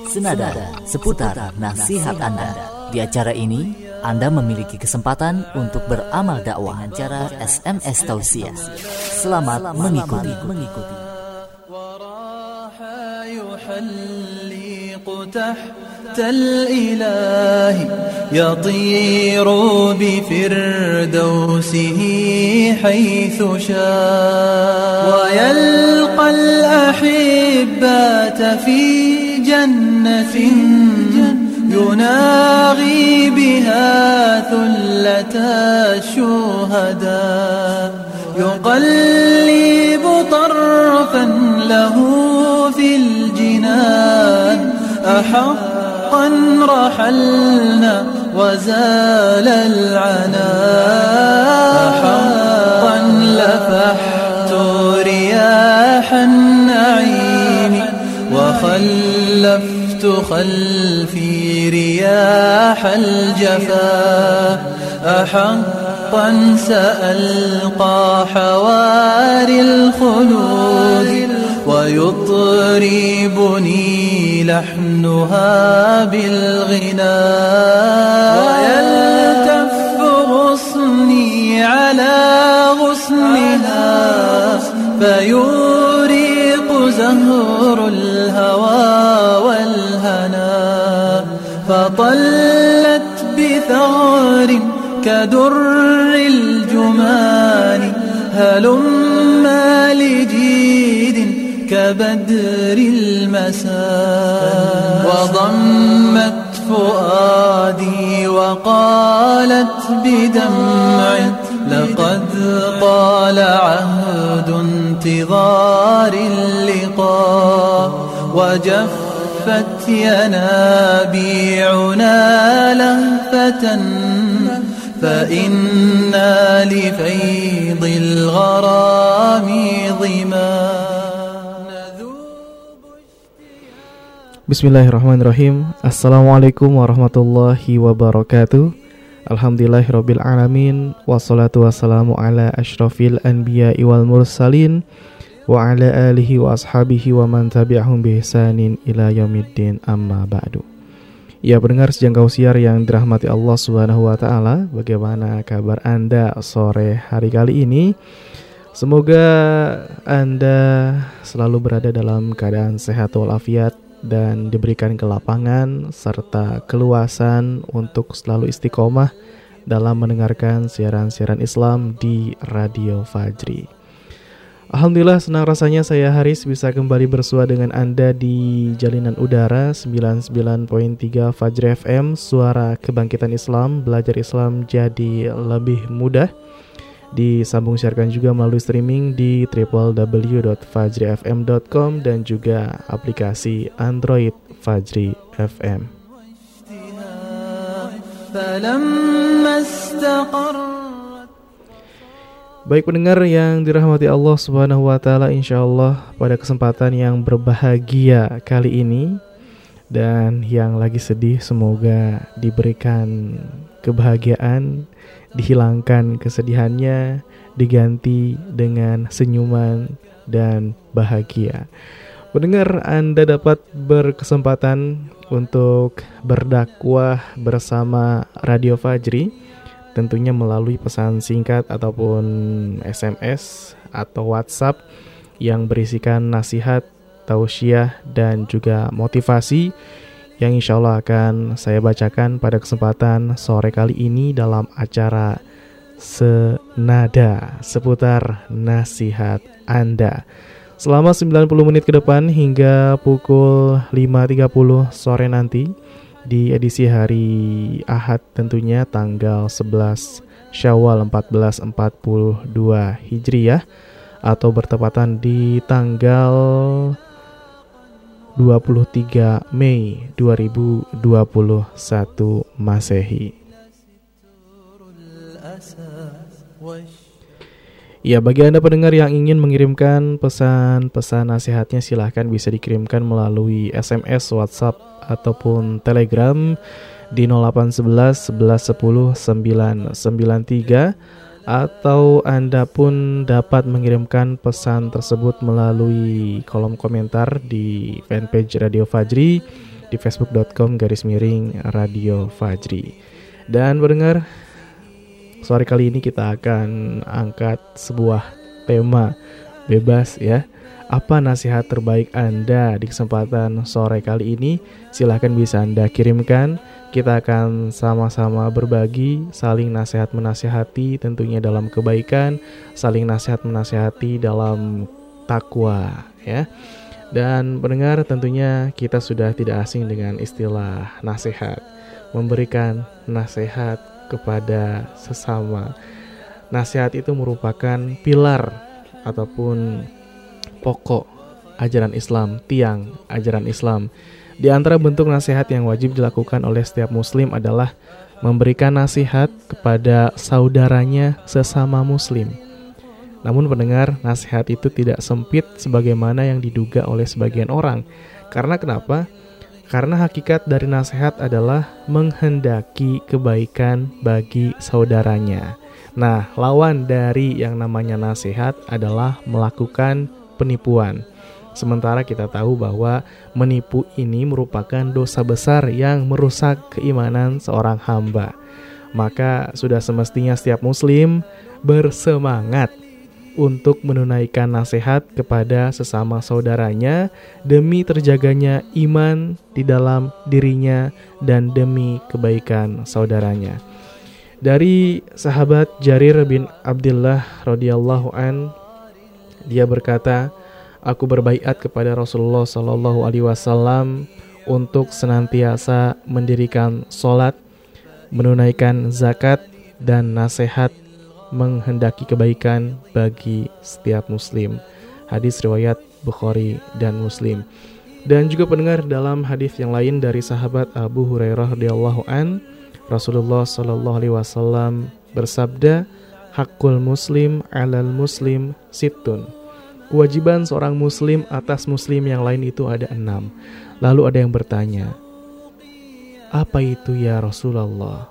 senada seputar nasihat Anda. Di acara ini, Anda memiliki kesempatan untuk beramal dakwah dengan cara SMS tausiah. Selamat mengikuti. تحت الإله يطير بفردوسه حيث شاء ويلقى الأحبة في جنة يناغي بها ثلة الشهداء يقلب طرفا له في الجنان أحقا رحلنا وزال العنا أحقا لفحت رياح النعيم وخلفت خلفي رياح الجفا أحقا سألقى حواري الخلود ويطربني لحنها بالغناء ويلتف غصني على غصنها فيوريق زهر الهوى والهنا فطلت بثغر كدر الجمان هلما لجيد كبدر المساء وضمت فؤادي وقالت بدمع لقد طال عهد انتظار اللقاء وجفت ينابيعنا لهفة فإنا لفيض الغرام ظما. Bismillahirrahmanirrahim. Assalamualaikum warahmatullahi wabarakatuh. Alhamdulillahirabbil alamin wassalatu wassalamu ala asyrafil anbiya'i wal mursalin wa ala alihi wa ashabihi wa man tabi'ahum bi ihsanin ila yaumiddin amma ba'du. Ya, pendengar sejangkau siar yang dirahmati Allah Subhanahu wa taala, bagaimana kabar Anda sore hari kali ini? Semoga Anda selalu berada dalam keadaan sehat walafiat dan diberikan kelapangan serta keluasan untuk selalu istiqomah dalam mendengarkan siaran-siaran Islam di Radio Fajri. Alhamdulillah, senang rasanya saya Haris bisa kembali bersua dengan Anda di jalinan udara 99.3 Fajri FM, suara kebangkitan Islam, belajar Islam jadi lebih mudah. Disambung siarkan juga melalui streaming di www.fajrifm.com dan juga aplikasi Android Fajri FM. Baik pendengar yang dirahmati Allah Subhanahu wa taala, insyaallah pada kesempatan yang berbahagia kali ini dan yang lagi sedih semoga diberikan kebahagiaan, dihilangkan kesedihannya, diganti dengan senyuman dan bahagia. Pendengar, Anda dapat berkesempatan untuk berdakwah bersama Radio Fajri, tentunya melalui pesan singkat ataupun SMS atau WhatsApp yang berisikan nasihat, tausiah dan juga motivasi yang insya Allah akan saya bacakan pada kesempatan sore kali ini dalam acara Senada seputar nasihat Anda. Selama 90 menit ke depan hingga pukul 5.30 sore nanti di edisi hari Ahad tentunya tanggal 11 Syawal 1442 Hijriyah atau bertepatan di tanggal 23 Mei 2021 Masehi. Ya, bagi Anda pendengar yang ingin mengirimkan pesan-pesan nasihatnya, silahkan bisa dikirimkan melalui SMS, WhatsApp ataupun Telegram di 0811 11 10 993, atau Anda pun dapat mengirimkan pesan tersebut melalui kolom komentar di fanpage Radio Fajri di facebook.com/Radio Fajri. Dan pendengar, sore kali ini kita akan angkat sebuah tema bebas ya. Apa nasihat terbaik Anda di kesempatan sore kali ini? Silahkan bisa Anda kirimkan. Kita akan sama-sama berbagi, saling nasihat menasihati tentunya dalam kebaikan, saling nasihat menasihati dalam takwa ya. Dan pendengar, tentunya kita sudah tidak asing dengan istilah nasihat. Memberikan nasihat kepada sesama. Nasihat itu merupakan pilar ataupun pokok ajaran Islam, tiang ajaran Islam. Di antara bentuk nasihat yang wajib dilakukan oleh setiap muslim adalah memberikan nasihat kepada saudaranya sesama muslim. Namun pendengar, nasihat itu tidak sempit sebagaimana yang diduga oleh sebagian orang. Karena kenapa? Karena hakikat dari nasihat adalah menghendaki kebaikan bagi saudaranya. Nah, lawan dari yang namanya nasihat adalah melakukan penipuan. Sementara kita tahu bahwa menipu ini merupakan dosa besar yang merusak keimanan seorang hamba. Maka sudah semestinya setiap muslim bersemangat untuk menunaikan nasihat kepada sesama saudaranya demi terjaganya iman di dalam dirinya dan demi kebaikan saudaranya. Dari sahabat Jarir bin Abdullah radhiyallahu an, dia berkata, aku berbaiat kepada Rasulullah sallallahu alaihi wasallam untuk senantiasa mendirikan salat, menunaikan zakat dan nasihat menghendaki kebaikan bagi setiap muslim. Hadis riwayat Bukhari dan Muslim. Dan juga pendengar, dalam hadis yang lain dari sahabat Abu Hurairah radhiyallahu an, Rasulullah sallallahu alaihi wasallam bersabda, hakul muslim 'alal muslim sittun. Kewajiban seorang muslim atas muslim yang lain itu ada 6. Lalu ada yang bertanya, apa itu ya Rasulullah?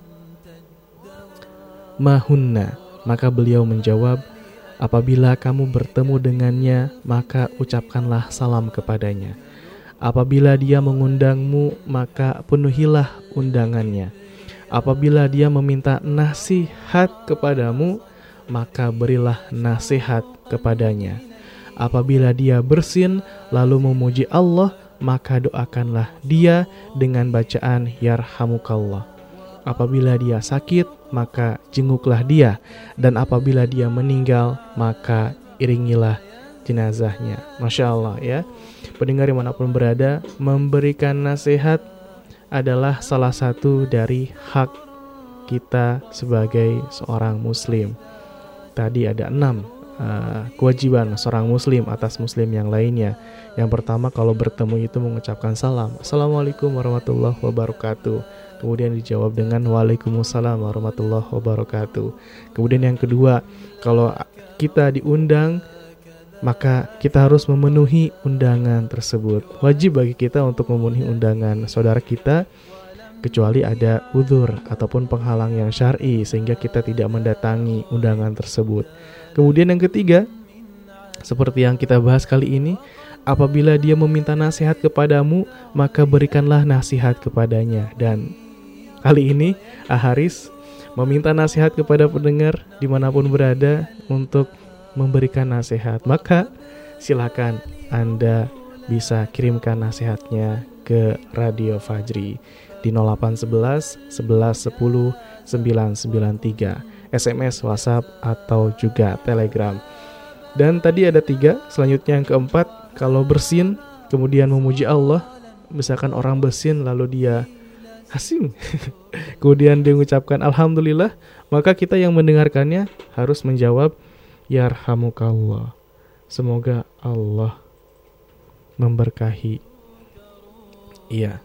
Mahunna. Maka beliau menjawab, apabila kamu bertemu dengannya, maka ucapkanlah salam kepadanya. Apabila dia mengundangmu, maka penuhilah undangannya. Apabila dia meminta nasihat kepadamu, maka berilah nasihat kepadanya. Apabila dia bersin lalu memuji Allah, maka doakanlah dia dengan bacaan yarhamukallah. Apabila dia sakit, maka jenguklah dia. Dan apabila dia meninggal, maka iringilah jenazahnya. Masya Allah ya. Pendengar dimanapun berada, memberikan nasihat adalah salah satu dari hak kita sebagai seorang muslim. Tadi ada 6 kewajiban seorang muslim atas muslim yang lainnya. Yang pertama, kalau bertemu itu mengucapkan salam, Assalamualaikum warahmatullahi wabarakatuh. Kemudian dijawab dengan Waalaikumsalam warahmatullahi wabarakatuh. Kemudian yang kedua, kalau kita diundang, maka kita harus memenuhi undangan tersebut. Wajib bagi kita untuk memenuhi undangan saudara kita, kecuali ada uzur ataupun penghalang yang syar'i sehingga kita tidak mendatangi undangan tersebut. Kemudian yang ketiga, seperti yang kita bahas kali ini, apabila dia meminta nasihat kepadamu, maka berikanlah nasihat kepadanya. Dan kali ini Haris meminta nasihat kepada pendengar dimanapun berada untuk memberikan nasihat. Maka silakan Anda bisa kirimkan nasihatnya ke Radio Fajri di 0811 11 10 993, SMS, WhatsApp, atau juga Telegram. Dan tadi ada 3, selanjutnya yang keempat, kalau bersin kemudian memuji Allah, misalkan orang bersin lalu dia asing kemudian dia mengucapkan Alhamdulillah, maka kita yang mendengarkannya harus menjawab Yarhamukallah, semoga Allah memberkahi. Iya.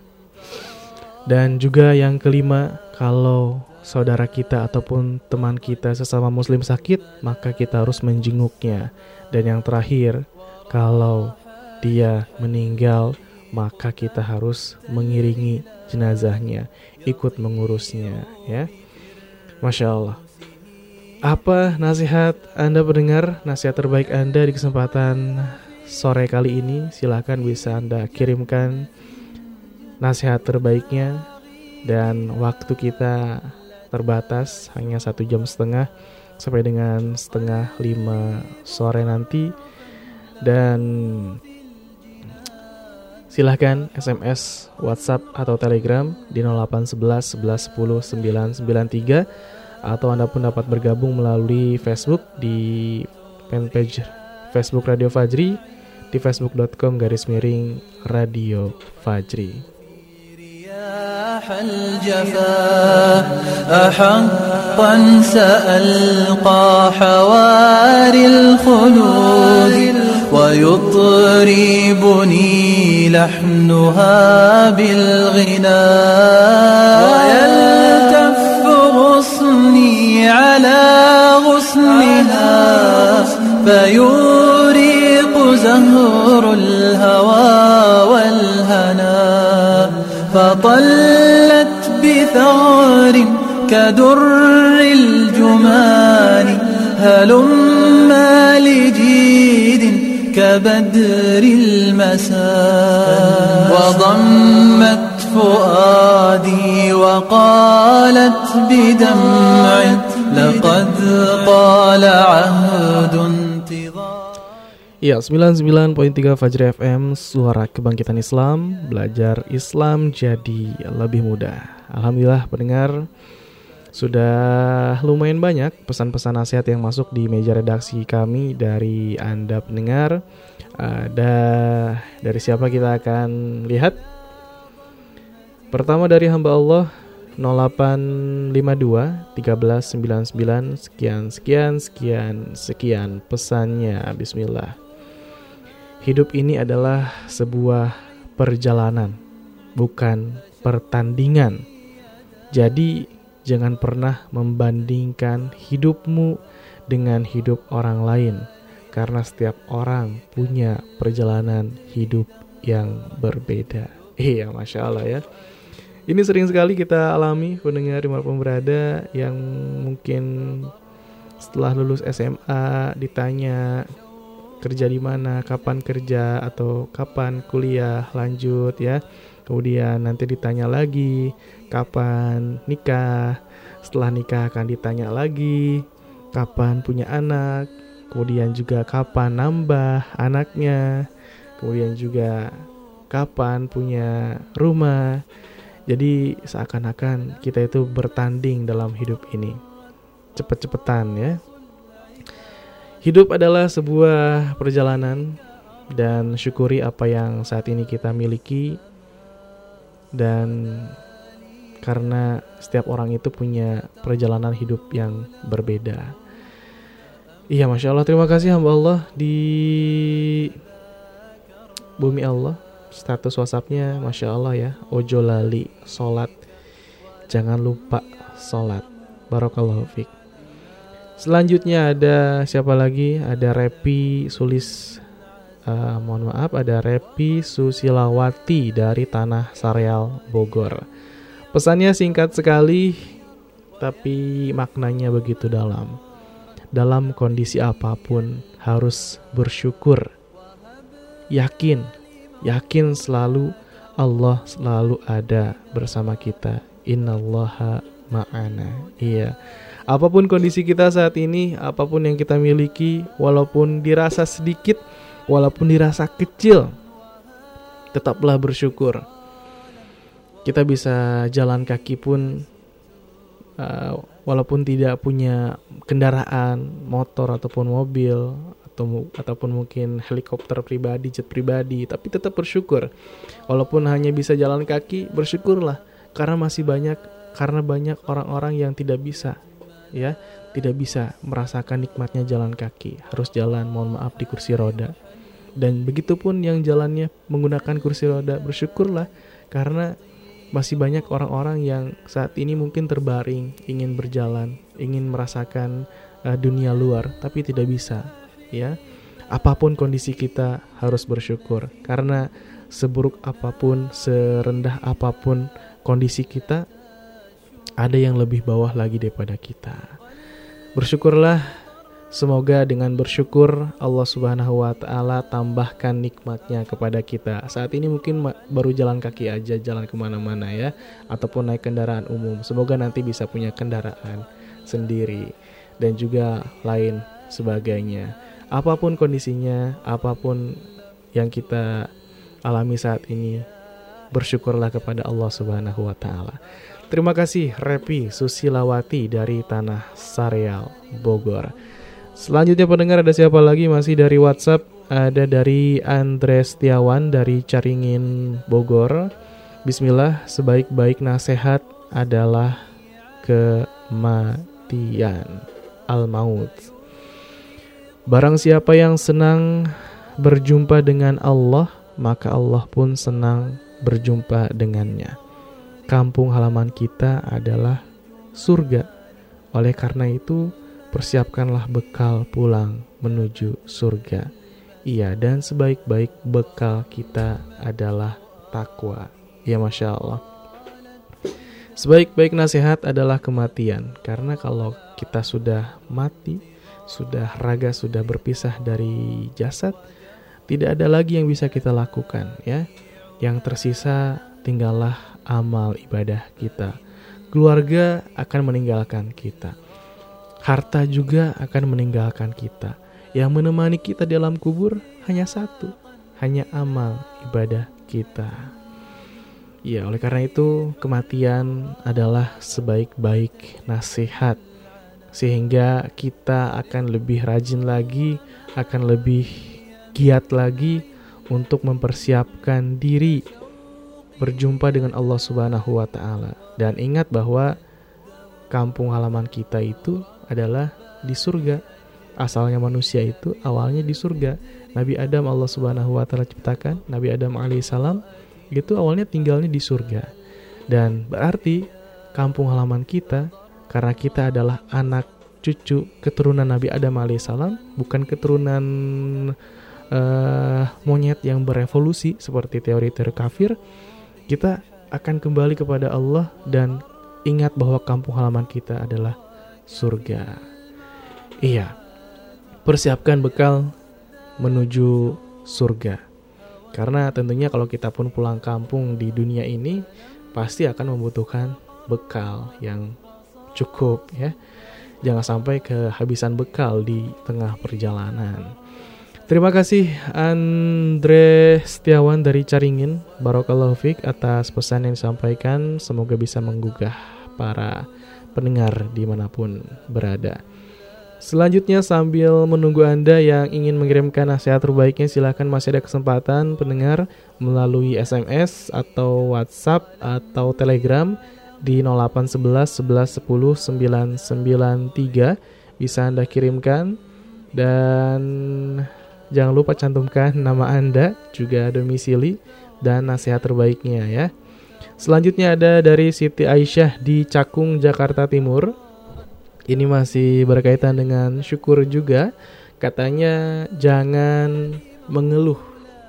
Dan juga yang kelima, kalau saudara kita ataupun teman kita sesama muslim sakit, maka kita harus menjenguknya. Dan yang terakhir, kalau dia meninggal, maka kita harus mengiringi jenazahnya, ikut mengurusnya, ya. Masya Allah. Apa nasihat Anda pendengar, nasihat terbaik Anda di kesempatan sore kali ini? Silakan bisa Anda kirimkan nasihat terbaiknya. Dan waktu kita terbatas, hanya 1,5 jam sampai dengan 4:30 sore nanti. Dan silahkan SMS, WhatsApp atau Telegram di 0811 11 10 993, atau Anda pun dapat bergabung melalui Facebook di fanpage Facebook Radio Fajri di facebook.com/Radio Fajri. أحقا سألقى حواري الخلود ويطربني لحنها بالغناء ويلتف غصني على غصنها فيوريق زهر الهوى والهنا فطلت بثغر كدر الجمان هلما لجيد كبدر المساء وضمت فؤادي وقالت بدمع لقد طال عهد انتظار. Ya, 99.3 Fajri FM, suara kebangkitan Islam, belajar Islam jadi lebih mudah. Alhamdulillah pendengar, sudah lumayan banyak pesan-pesan nasihat yang masuk di meja redaksi kami dari Anda pendengar. Ada dari siapa kita akan lihat? Pertama dari hamba Allah 0852 1399 sekian pesannya. Bismillah. Hidup ini adalah sebuah perjalanan, bukan pertandingan. Jadi jangan pernah membandingkan hidupmu dengan hidup orang lain, karena setiap orang punya perjalanan hidup yang berbeda. Iya, Masya Allah ya. Ini sering sekali kita alami pendengar dimanapun berada, yang mungkin setelah lulus SMA ditanya kerja di mana, kapan kerja, atau kapan kuliah lanjut ya. Kemudian nanti ditanya lagi kapan nikah. Setelah nikah akan ditanya lagi kapan punya anak. Kemudian juga kapan nambah anaknya. Kemudian juga kapan punya rumah. Jadi seakan-akan kita itu bertanding dalam hidup ini. Cepet-cepetan ya. Hidup adalah sebuah perjalanan, dan syukuri apa yang saat ini kita miliki. Dan karena setiap orang itu punya perjalanan hidup yang berbeda. Iya, Masya Allah, terima kasih hamba Allah di bumi Allah. Status WhatsAppnya Masya Allah ya, ojo lali sholat, jangan lupa sholat. Barakallahu fiik. Selanjutnya ada siapa lagi? Ada Repi Sulis, ada Repi Susilawati dari Tanah Sareal, Bogor. Pesannya singkat sekali, tapi maknanya begitu dalam. Dalam kondisi apapun harus bersyukur. Yakin selalu Allah selalu ada bersama kita. Innallaha ma'ana. Iya. Apapun kondisi kita saat ini, apapun yang kita miliki, walaupun dirasa sedikit, walaupun dirasa kecil, tetaplah bersyukur. Kita bisa jalan kaki pun, walaupun tidak punya kendaraan, motor ataupun mobil, ataupun mungkin helikopter pribadi, jet pribadi, tapi tetap bersyukur. Walaupun hanya bisa jalan kaki, bersyukurlah, karena banyak orang-orang yang tidak bisa merasakan nikmatnya jalan kaki, harus jalan, mohon maaf, di kursi roda. Dan begitupun yang jalannya menggunakan kursi roda, bersyukurlah, karena masih banyak orang-orang yang saat ini mungkin terbaring, ingin berjalan, ingin merasakan dunia luar, tapi tidak bisa ya. Apapun kondisi kita harus bersyukur, karena seburuk apapun, serendah apapun kondisi kita, ada yang lebih bawah lagi daripada kita. Bersyukurlah Semoga dengan bersyukur Allah Subhanahu wa Ta'ala tambahkan nikmatnya kepada kita. Saat ini mungkin baru jalan kaki aja, jalan kemana-mana ya, ataupun naik kendaraan umum. Semoga nanti bisa punya kendaraan sendiri dan juga lain sebagainya. Apapun kondisinya, apapun yang kita alami saat ini, bersyukurlah kepada Allah Subhanahu wa Ta'ala. Terima kasih Repi Susilawati dari Tanah Sareal, Bogor. Selanjutnya pendengar, ada siapa lagi? Masih dari WhatsApp, ada dari Andre Setiawan dari Caringin, Bogor. Bismillah, sebaik-baik nasihat adalah kematian, al-maut. Barang siapa yang senang berjumpa dengan Allah, maka Allah pun senang berjumpa dengannya. Kampung halaman kita adalah surga. Oleh karena itu, persiapkanlah bekal pulang menuju surga. Iya, dan sebaik-baik bekal kita adalah takwa. Ya, Masya Allah. Sebaik-baik nasihat adalah kematian. Karena kalau kita sudah mati, raga sudah berpisah dari jasad, tidak ada lagi yang bisa kita lakukan, ya. Yang tersisa tinggallah amal ibadah kita. Keluarga akan meninggalkan kita. Harta juga akan meninggalkan kita. Yang menemani kita dalam kubur hanya satu, hanya amal ibadah kita. Ya, oleh karena itu kematian adalah sebaik-baik nasihat. Sehingga kita akan lebih rajin lagi, akan lebih giat lagi untuk mempersiapkan diri berjumpa dengan Allah Subhanahu wa Ta'ala. Dan ingat bahwa kampung halaman kita itu adalah di surga. Asalnya manusia itu awalnya di surga. Nabi Adam Allah Subhanahu wa Ta'ala ciptakan, Nabi Adam alaihissalam itu awalnya tinggalnya di surga. Dan berarti kampung halaman kita, karena kita adalah anak cucu keturunan Nabi Adam alaihissalam, bukan keturunan monyet yang berevolusi seperti teori-teori kafir. Kita akan kembali kepada Allah dan ingat bahwa kampung halaman kita adalah surga. Iya, persiapkan bekal menuju surga. Karena tentunya kalau kita pun pulang kampung di dunia ini, pasti akan membutuhkan bekal yang cukup, ya. Jangan sampai kehabisan bekal di tengah perjalanan. Terima kasih Andre Setiawan dari Caringin. Barakallahu fiik atas pesan yang disampaikan. Semoga bisa menggugah para pendengar dimanapun berada. Selanjutnya, sambil menunggu Anda yang ingin mengirimkan nasihat terbaiknya, silakan, masih ada kesempatan pendengar melalui SMS atau WhatsApp atau Telegram di 0811 11 10 993 bisa Anda kirimkan. Dan jangan lupa cantumkan nama Anda, juga domisili dan nasihat terbaiknya, ya. Selanjutnya ada dari Siti Aisyah di Cakung, Jakarta Timur. Ini masih berkaitan dengan syukur juga. Katanya jangan mengeluh.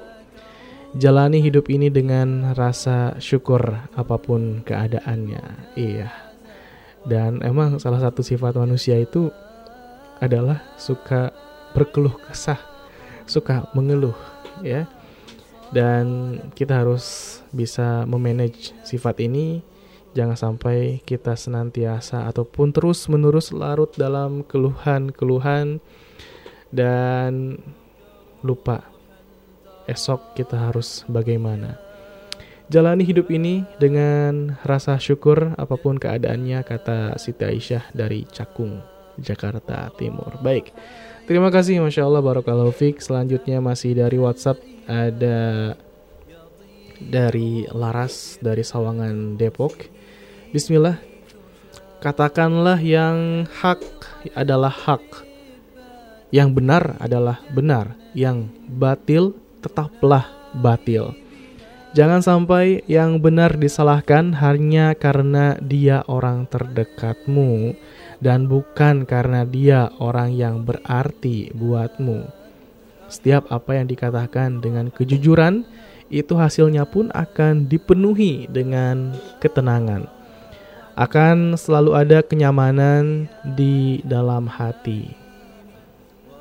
Jalani hidup ini dengan rasa syukur apapun keadaannya. Iya. Dan emang salah satu sifat manusia itu adalah suka berkeluh kesah, suka mengeluh, ya. Dan kita harus bisa memanage sifat ini. Jangan sampai kita senantiasa ataupun terus-menerus larut dalam keluhan-keluhan dan lupa esok kita harus bagaimana. Jalani hidup ini dengan rasa syukur apapun keadaannya, kata Siti Aisyah dari Cakung, Jakarta Timur. Baik, terima kasih, Masya Allah, barakallahu fiik. Selanjutnya masih dari WhatsApp, ada dari Laras dari Sawangan, Depok. Bismillah. Katakanlah yang hak adalah hak, yang benar adalah benar, yang batil tetaplah batil. Jangan sampai yang benar disalahkan hanya karena dia orang terdekatmu dan bukan karena dia orang yang berarti buatmu. Setiap apa yang dikatakan dengan kejujuran, itu hasilnya pun akan dipenuhi dengan ketenangan. Akan selalu ada kenyamanan di dalam hati.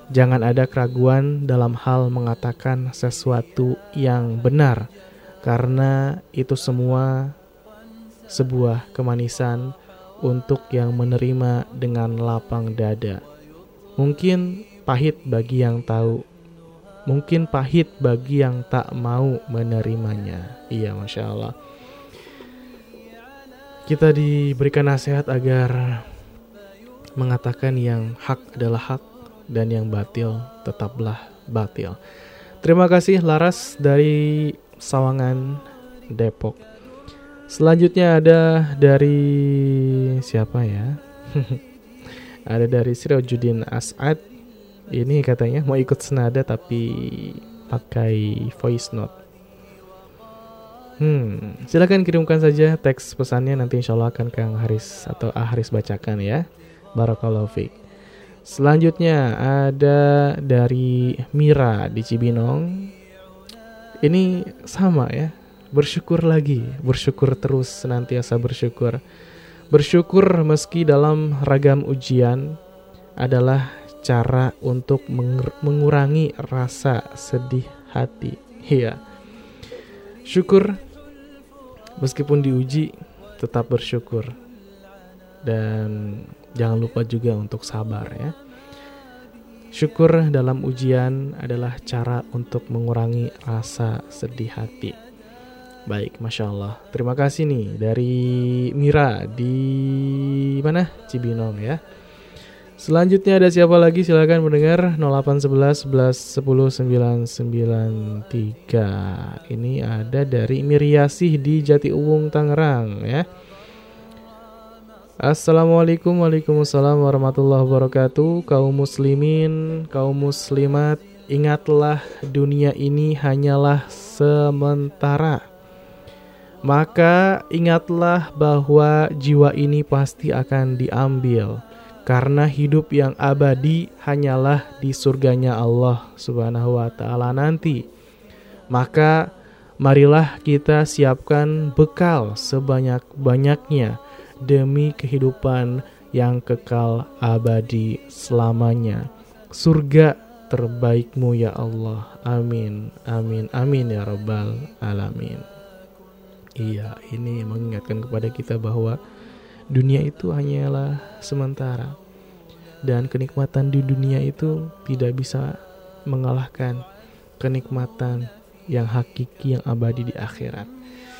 Jangan ada keraguan dalam hal mengatakan sesuatu yang benar, karena itu semua sebuah kemanisan untuk yang menerima dengan lapang dada. Mungkin pahit bagi yang tahu, mungkin pahit bagi yang tak mau menerimanya. Iya, Masya Allah. Kita diberikan nasihat agar mengatakan yang hak adalah hak dan yang batil tetaplah batil. Terima kasih Laras dari Sawangan, Depok. Selanjutnya ada dari siapa ya? Ada dari Sirojudin As'ad. Ini katanya mau ikut senada tapi pakai voice note. Silakan kirimkan saja teks pesannya, nanti insya Allah akan Kang Haris atau Haris bacakan ya. Barakallahu fiik. Selanjutnya ada dari Mira di Cibinong. Ini sama ya, bersyukur lagi, bersyukur terus, senantiasa bersyukur. Bersyukur meski dalam ragam ujian adalah cara untuk mengurangi rasa sedih hati. Iya. Syukur meskipun diuji, tetap bersyukur. Dan jangan lupa juga untuk sabar ya. Syukur dalam ujian adalah cara untuk mengurangi rasa sedih hati. Baik, Masya Allah. Terima kasih nih dari Mira di mana? Cibinong ya. Selanjutnya ada siapa lagi? Silakan mendengar 0811 11 10 993. Ini ada dari Miryasih di Jatiuwung Tangerang ya. Assalamualaikum, waalaikumsalam warahmatullahi wabarakatuh. Kaum muslimin, kaum muslimat, ingatlah dunia ini hanyalah sementara. Maka ingatlah bahwa jiwa ini pasti akan diambil, karena hidup yang abadi hanyalah di surganya Allah Subhanahu wa ta'ala nanti. Maka marilah kita siapkan bekal sebanyak-banyaknya demi kehidupan yang kekal abadi selamanya. Surga terbaikmu ya Allah. Amin, amin, amin ya Rabbal Alamin. Iya, ini mengingatkan kepada kita bahwa dunia itu hanyalah sementara, dan kenikmatan di dunia itu tidak bisa mengalahkan kenikmatan yang hakiki, yang abadi di akhirat.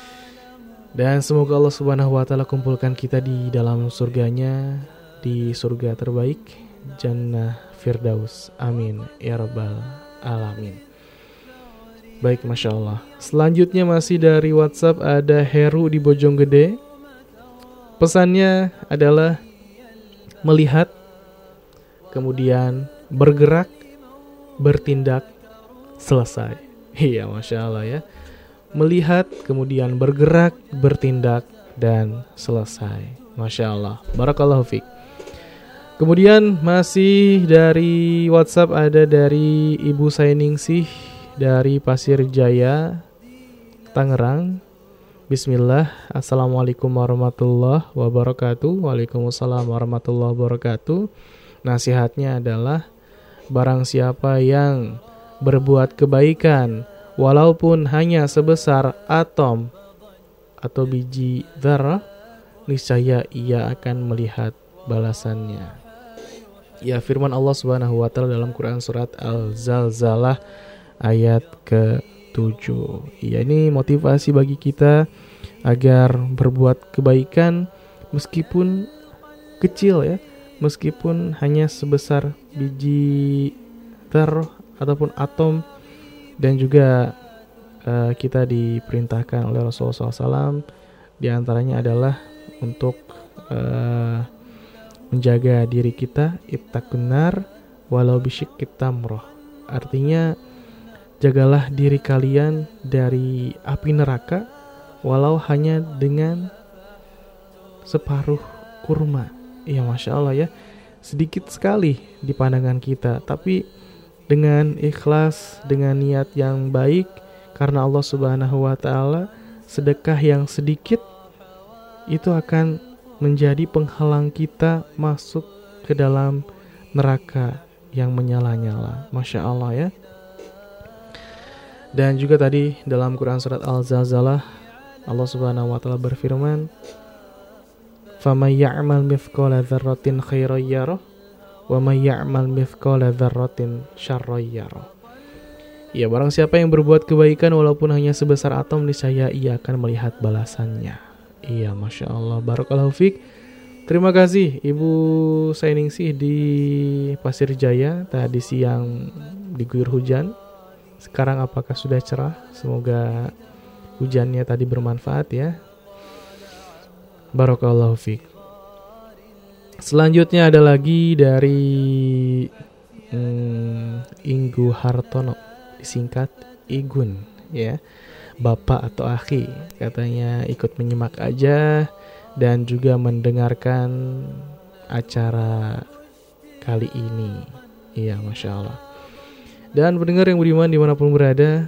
Dan semoga Allah Subhanahu wa ta'ala kumpulkan kita di dalam surganya, di surga terbaik, Jannah Firdaus. Amin ya Rabbal Alamin. Baik, Masya Allah. Selanjutnya masih dari WhatsApp ada Heru di Bojonggede. Pesannya adalah melihat, kemudian bergerak, bertindak, selesai. Iya, Masya Allah ya. Melihat, kemudian bergerak, bertindak, dan selesai. Masya Allah. Barakallahu fiik. Kemudian masih dari WhatsApp ada dari Ibu Sainingsih dari Pasir Jaya, Tangerang. Bismillah. Assalamualaikum warahmatullahi wabarakatuh. Waalaikumsalam warahmatullahi wabarakatuh. Nasihatnya adalah barang siapa yang berbuat kebaikan walaupun hanya sebesar atom atau biji dzarrah, niscaya ia akan melihat balasannya. Ya, firman Allah Subhanahu wa ta'ala dalam Quran surat Al-Zalzalah ayat ke-7. Ya, ini motivasi bagi kita agar berbuat kebaikan meskipun kecil ya, meskipun hanya sebesar biji dzarrah ataupun atom. Dan juga kita diperintahkan oleh Rasulullah SAW, diantaranya adalah untuk menjaga diri kita, ittaqun nar walau bisyikki tamroh. Artinya jagalah diri kalian dari api neraka walau hanya dengan separuh kurma. Ya, Masya Allah ya, sedikit sekali di pandangan kita, tapi dengan ikhlas, dengan niat yang baik, karena Allah Subhanahu wa ta'ala, sedekah yang sedikit itu akan menjadi penghalang kita masuk ke dalam neraka yang menyala-nyala. Masya Allah ya. Dan juga tadi dalam Quran surat Al-Zalzalah, Allah Subhanahu wa taala berfirman, "Faman ya'mal mithqala dzarratin khairan yarah, wa may ya'mal mithqala dzarratin syarran yarah." Ya, barang siapa yang berbuat kebaikan walaupun hanya sebesar atom, niscaya ia akan melihat balasannya. Iya, Masya Allah. Barakallahu fiik. Terima kasih Ibu Sainingsih di Pasir Jaya. Tadi siang diguyur hujan. Sekarang apakah sudah cerah? Semoga hujannya tadi bermanfaat ya. Barakallahu fiik. Selanjutnya ada lagi dari Inggu Hartono, disingkat Igun ya. Bapak atau akhi, katanya ikut menyimak aja dan juga mendengarkan acara kali ini. Iya, Masya Allah. Dan pendengar yang budiman dimanapun berada,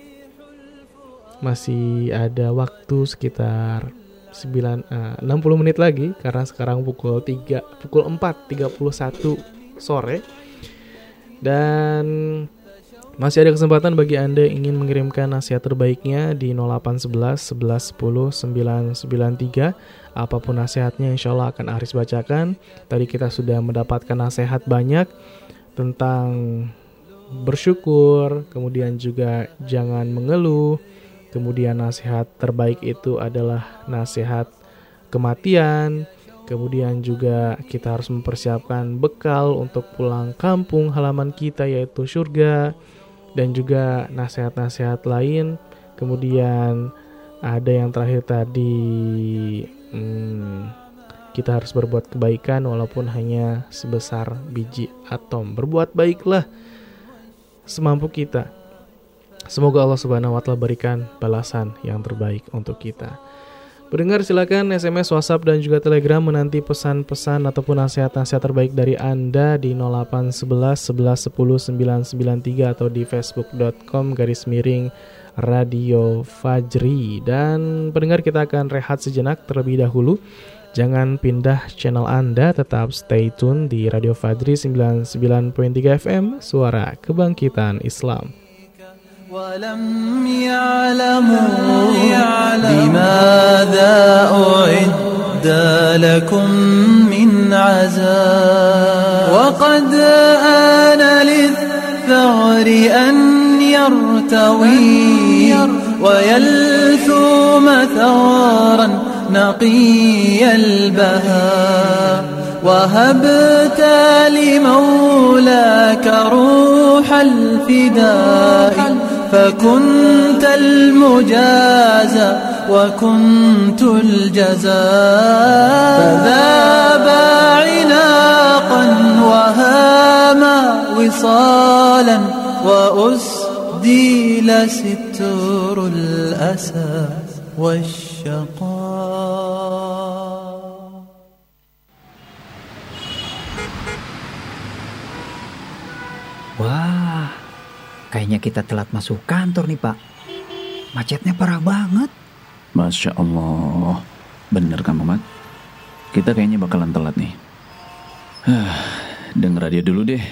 masih ada waktu sekitar 60 menit lagi, karena sekarang pukul 4.31 sore. Dan masih ada kesempatan bagi Anda yang ingin mengirimkan nasihat terbaiknya di 0811 11 10 993. Apapun nasihatnya insya Allah akan Aris bacakan. Tadi kita sudah mendapatkan nasihat banyak tentang bersyukur, kemudian juga jangan mengeluh. Kemudian nasihat terbaik itu adalah nasihat kematian. Kemudian juga kita harus mempersiapkan bekal untuk pulang kampung halaman kita, yaitu surga. Dan juga nasihat-nasihat lain. Kemudian ada yang terakhir tadi, kita harus berbuat kebaikan walaupun hanya sebesar biji atom. Berbuat baiklah semampu kita. Semoga Allah Subhanahu wa taala berikan balasan yang terbaik untuk kita. Pendengar, silakan SMS, WhatsApp dan juga Telegram menanti pesan-pesan ataupun nasihat-nasihat terbaik dari Anda di 0811 11 10 993 atau di facebook.com/Radio Fajri. Dan pendengar, kita akan rehat sejenak terlebih dahulu. Jangan pindah channel Anda, tetap stay tune di Radio Fajri 99.3 FM, Suara Kebangkitan Islam. ولم يعلموا لماذا أعد لكم من عذاب وقد آن للثغر أن يرتوي ويلثوم ثغرا نقي البهاء وهبت لمولاك روح الفداء فكنت المجازى وكنت الجزاء فذاب عناقا وهاما وصالا وأسديل ستر الأسى والشقاء. Wah, kayaknya kita telat masuk kantor nih, Pak. Macetnya parah banget. Masya Allah. Bener kan, Muhammad? Kita kayaknya bakalan telat nih. Denger radio dulu deh.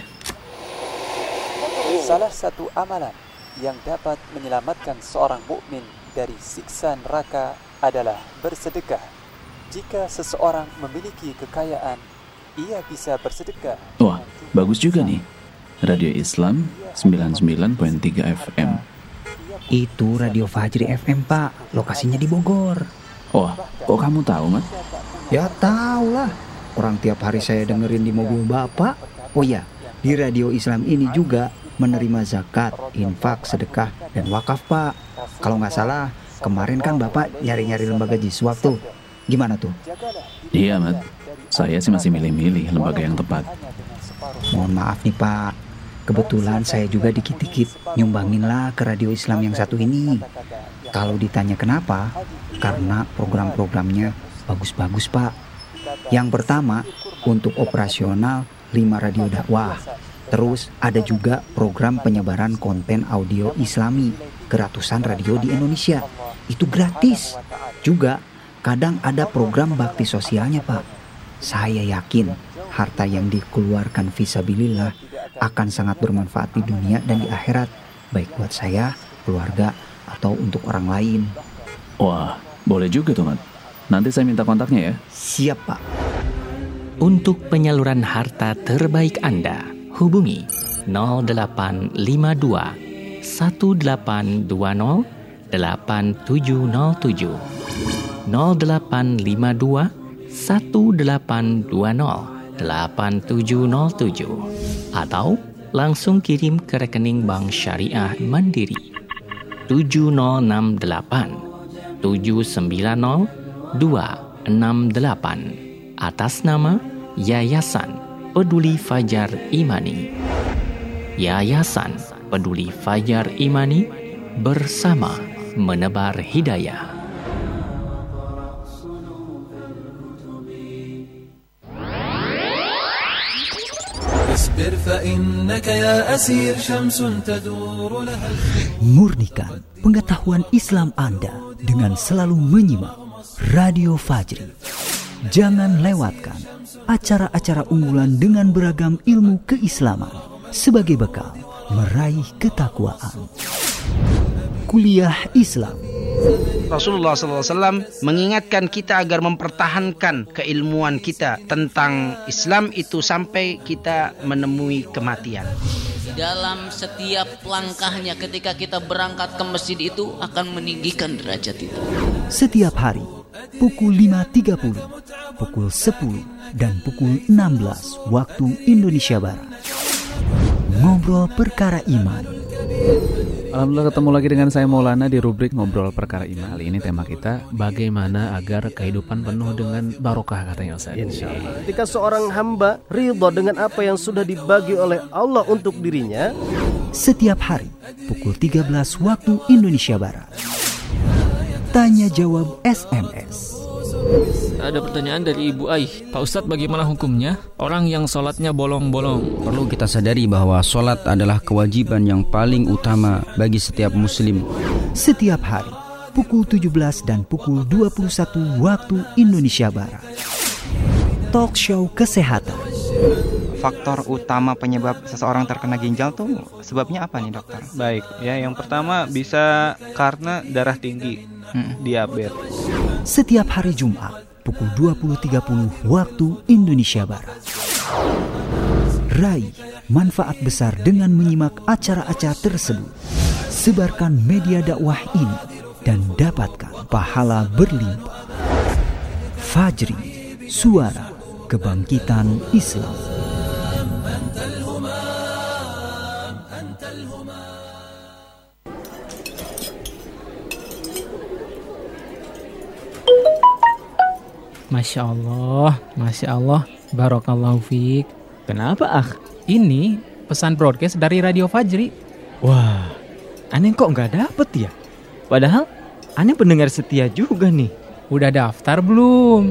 Salah satu amalan yang dapat menyelamatkan seorang mukmin dari siksa neraka adalah bersedekah. Jika seseorang memiliki kekayaan, ia bisa bersedekah. Wah, bagus juga nih. Radio Islam 99.3 FM. Itu Radio Fajri FM, Pak. Lokasinya di Bogor. Wah, kok kamu tahu, Mat? Ya tahu lah. Orang tiap hari saya dengerin di mobil Bapak. Oh iya, di Radio Islam ini juga menerima zakat, infak, sedekah, dan wakaf, Pak. Kalau nggak salah, kemarin kan Bapak nyari-nyari lembaga jiswaf tuh. Gimana tuh? Iya, Mat. Saya sih masih milih-milih lembaga yang tepat. Mohon maaf nih, Pak. Kebetulan saya juga dikit-dikit nyumbangin lah ke Radio Islam yang satu ini. Kalau ditanya kenapa, karena program-programnya bagus-bagus, Pak. Yang pertama, untuk operasional 5 radio dakwah. Terus ada juga program penyebaran konten audio Islami ke ratusan radio di Indonesia. Itu gratis. Juga kadang ada program bakti sosialnya, Pak. Saya yakin harta yang dikeluarkan fisabilillah akan sangat bermanfaat di dunia dan di akhirat, baik buat saya, keluarga, atau untuk orang lain. Wah, boleh juga tuh, Mat. Nanti saya minta kontaknya ya. Siap, Pak. Untuk penyaluran harta terbaik Anda, hubungi 0852 1820 8707 0852 1820 8707 atau langsung kirim ke rekening Bank Syariah Mandiri 7068 790 268 atas nama Yayasan Peduli Fajar Imani. Yayasan Peduli Fajar Imani, bersama menebar hidayah. Murnikan pengetahuan Islam Anda dengan selalu menyimak Radio Fajri. Jangan lewatkan acara-acara unggulan dengan beragam ilmu keislaman sebagai bekal meraih ketakwaan. Kuliah Islam. Rasulullah SAW mengingatkan kita agar mempertahankan keilmuan kita tentang Islam itu sampai kita menemui kematian. Dalam setiap langkahnya ketika kita berangkat ke masjid itu akan meninggikan derajat itu. Setiap hari pukul 5.30, pukul 10 dan pukul 16 waktu Indonesia Barat. Ngobrol perkara iman. Alhamdulillah ketemu lagi dengan saya Maulana di rubrik Ngobrol Perkara Iman. Kali ini tema kita, bagaimana agar kehidupan penuh dengan barokah, katanya Ustaz. Insyaallah. Ketika seorang hamba ridha dengan apa yang sudah dibagi oleh Allah untuk dirinya. Setiap hari pukul 13 waktu Indonesia Barat. Tanya jawab SMS. Ada pertanyaan dari Ibu Aih. Pak Ustadz, bagaimana hukumnya orang yang sholatnya bolong-bolong? Perlu kita sadari bahwa sholat adalah kewajiban yang paling utama bagi setiap muslim. Setiap hari pukul 17 dan pukul 21 waktu Indonesia Barat. Talk show kesehatan. Faktor utama penyebab seseorang terkena ginjal tuh sebabnya apa nih, dokter? Baik, ya yang pertama bisa karena darah tinggi, diabetes. Setiap hari Jumat pukul 20.30 waktu Indonesia Barat. Raih manfaat besar dengan menyimak acara-acara tersebut. Sebarkan media dakwah ini dan dapatkan pahala berlimpah. Fajri, suara kebangkitan Islam. Masya Allah, Barakallahu fiik. Kenapa Ini pesan broadcast dari Radio Fajri. Wah, aneh kok nggak dapet ya? Padahal aneh pendengar setia juga nih. Udah daftar belum?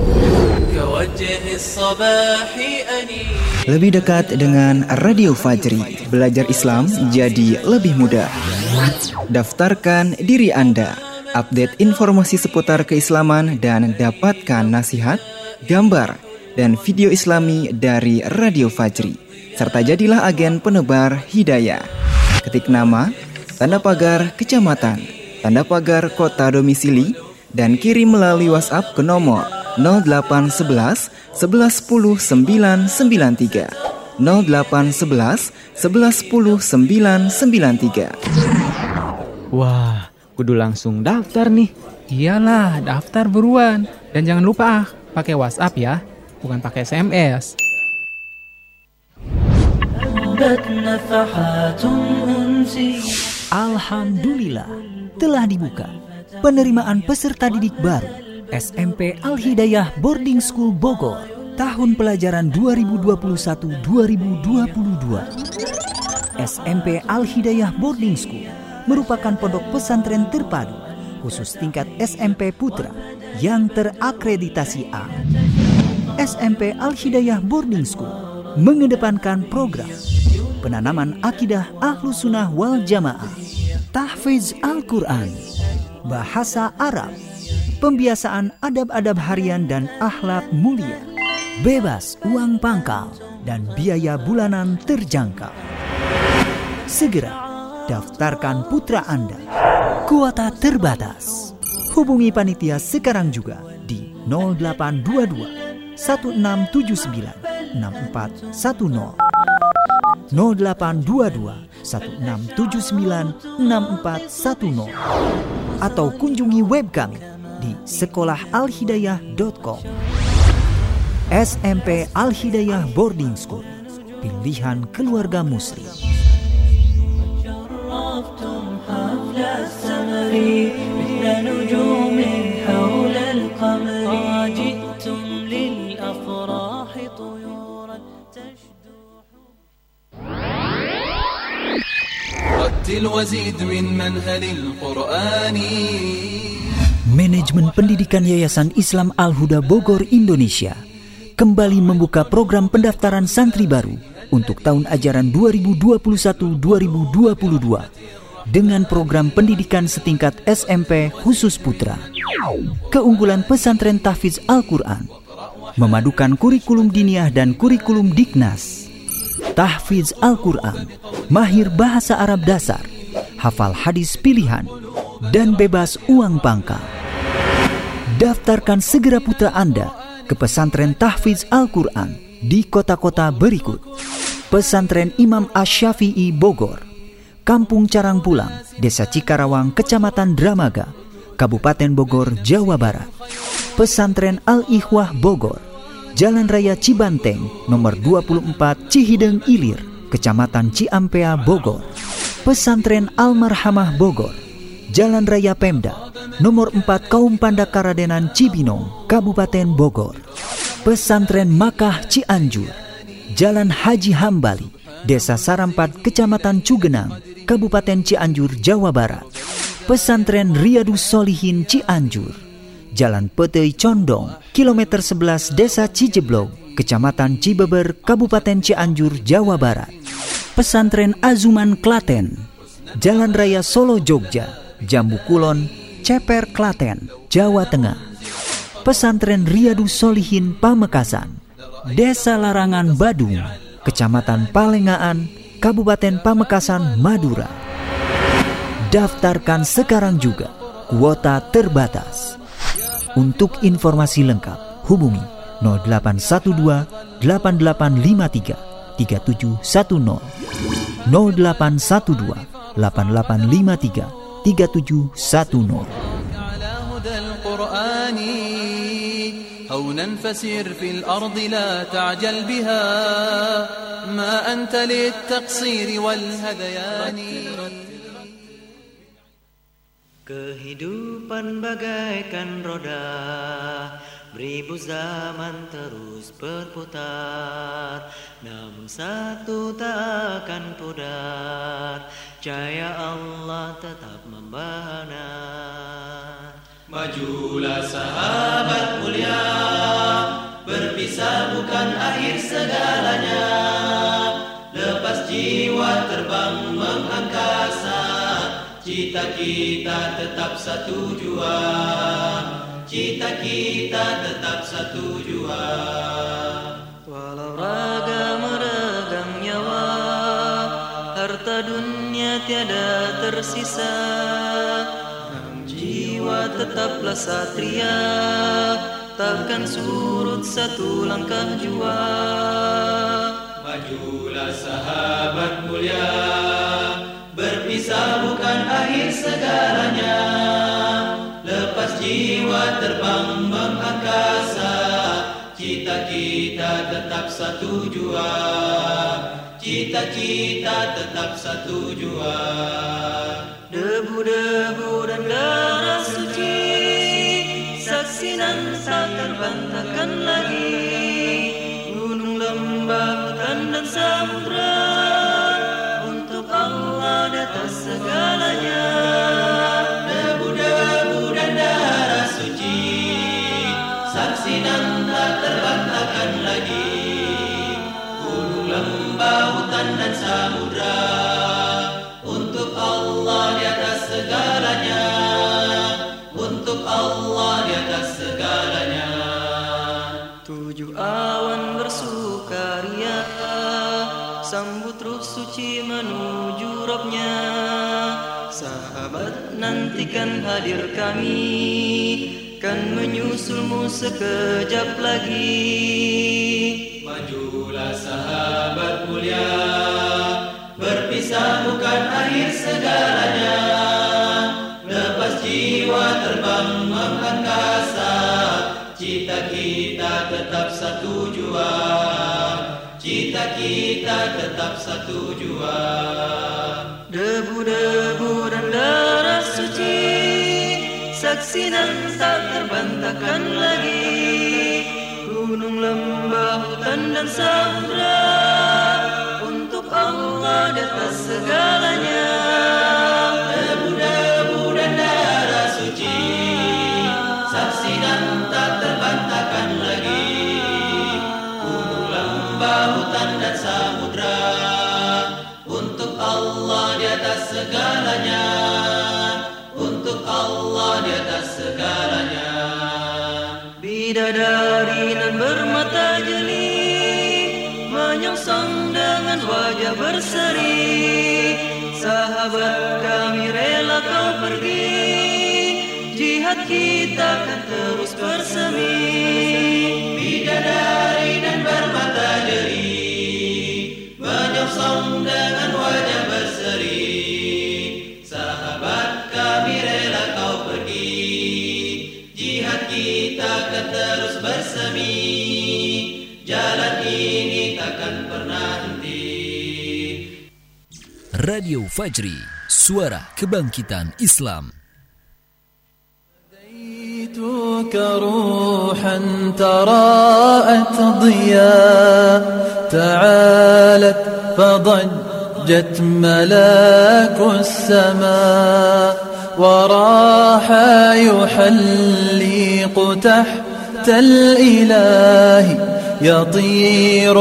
Lebih dekat dengan Radio Fajri, belajar Islam jadi lebih mudah. Daftarkan diri Anda. Update informasi seputar keislaman dan dapatkan nasihat, gambar, dan video islami dari Radio Fajri. Serta jadilah agen penebar hidayah. Ketik nama, tanda pagar kecamatan, tanda pagar kota domisili, dan kirim melalui WhatsApp ke nomor 0811 1110 993 0811 1110 993. Wah, kudu langsung daftar nih. Iyalah, daftar buruan. Dan jangan lupa pakai WhatsApp ya, bukan pakai SMS. Alhamdulillah, telah dibuka penerimaan peserta didik baru SMP Al-Hidayah Boarding School Bogor tahun pelajaran 2021-2022. SMP Al-Hidayah Boarding School merupakan pondok pesantren terpadu khusus tingkat SMP Putra yang terakreditasi A. SMP Al-Hidayah Boarding School mengedepankan program penanaman akidah Ahlus Sunnah wal Jamaah, tahfiz Al-Quran, bahasa Arab, pembiasaan adab-adab harian dan akhlak mulia, bebas uang pangkal, dan biaya bulanan terjangkau. Segera daftarkan putra Anda. Kuota terbatas. Hubungi panitia sekarang juga di 0822 1679 6410 0822 1679 6410 atau kunjungi web kami di sekolahalhidayah.com. SMP Al-Hidayah Boarding School, pilihan keluarga muslim. Manajemen Pendidikan Yayasan Islam Al-Huda Bogor Indonesia kembali membuka program pendaftaran santri baru untuk tahun ajaran 2021-2022 dengan program pendidikan setingkat SMP khusus putra. Keunggulan pesantren tahfidz Al-Quran memadukan kurikulum diniyah dan kurikulum Diknas. Tahfidz Al-Quran, mahir bahasa Arab dasar, hafal hadis pilihan, dan bebas uang pangkal. Daftarkan segera putra Anda ke pesantren tahfidz Al-Quran di kota-kota berikut: Pesantren Imam Asy-Syafi'i Bogor, Kampung Carangpulang, Desa Cikarawang, Kecamatan Dramaga, Kabupaten Bogor, Jawa Barat. Pesantren Al-Ikhwah Bogor, Jalan Raya Cibanteng, nomor 24 Cihideng Ilir, Kecamatan Ciampea, Bogor. Pesantren Al-Marhamah Bogor, Jalan Raya Pemda, nomor 4 Kaum Panda Karadenan Cibinong, Kabupaten Bogor. Pesantren Makkah Cianjur, Jalan Haji Hambali, Desa Sarampat, Kecamatan Cugenang, Kabupaten Cianjur, Jawa Barat. Pesantren Riyadus Solihin Cianjur, Jalan Petei Condong, Kilometer 11 Desa Cijeblog, Kecamatan Cibeber, Kabupaten Cianjur, Jawa Barat. Pesantren Azuman Klaten, Jalan Raya Solo Jogja, Jambu Kulon, Ceper Klaten, Jawa Tengah. Pesantren Riyadus Solihin Pamekasan, Desa Larangan Badung, Kecamatan Palengaan, Kabupaten Pamekasan, Madura. Daftarkan sekarang juga, kuota terbatas. Untuk informasi lengkap, hubungi 0812 8853 3710 0812 8853 3710. هونا فسير في الأرض لا تعجل بها ما أنت للتقصير والهذيان. Kehidupan bagaikan roda, beribu zaman terus berputar, namun satu tak akan pudar, cahaya Allah tetap membahana. Majulah sahabat mulia, berpisah bukan akhir segalanya. Lepas jiwa terbang mengangkasa, cita kita tetap satu jua. Cita kita tetap satu jua. Walau raga meregang nyawa, harta dunia tiada tersisa, jiwa tetaplah satria, takkan surut satu langkah jua. Majulah sahabat mulia, berpisah bukan akhir segalanya. Lepas jiwa terbang mengangkasa, cita kita tetap satu jua. Cita kita tetap satu jua. Debu-debu dan darah suci, saksi nan tak terbantahkan lagi. Gunung, lembah, hutan dan samudra, untuk Allah di atas segalanya. Debu-debu dan darah suci, saksi nan tak terbantahkan lagi. Gunung, lembah, hutan dan samudra, untuk Allah di atas segalanya. Untuk Allah di atas segalanya. 7 awan bersukaria, Nantikan hadir kami, kan menyusulmu sekejap lagi. Majulah sahabat mulia, berpisah bukan akhir segalanya. Lepas jiwa terbang mengangkasa, cita kita tetap satu jua. Cita kita tetap satu jua. Debu-debu dan darah suci, saksi dan tak terbantahkan lagi. Gunung, lembah, hutan dan samudra, untuk Allah di atas segalanya. Debu-debu dan darah suci, saksi dan tak terbantahkan lagi. Gunung, lembah, hutan dan samudra, untuk Allah di atas segalanya. Untuk Allah di atas segalanya. Bidadari nan bermata jeli, menyongsong dengan wajah berseri. Sahabat kami rela kau pergi, jihad kita kan terus bersemi. Bidadari dan bermata jeli, menyongsong dengan wajah berseri. Sahabat kami rela kau pergi, jihad kita akan terus bersemi. Jalan ini takkan pernah henti. Radio Fajri, suara kebangkitan Islam. روحا تراءت ضياء تعالت فضجت ملاك السماء وراح يحلق تحت الإله يطير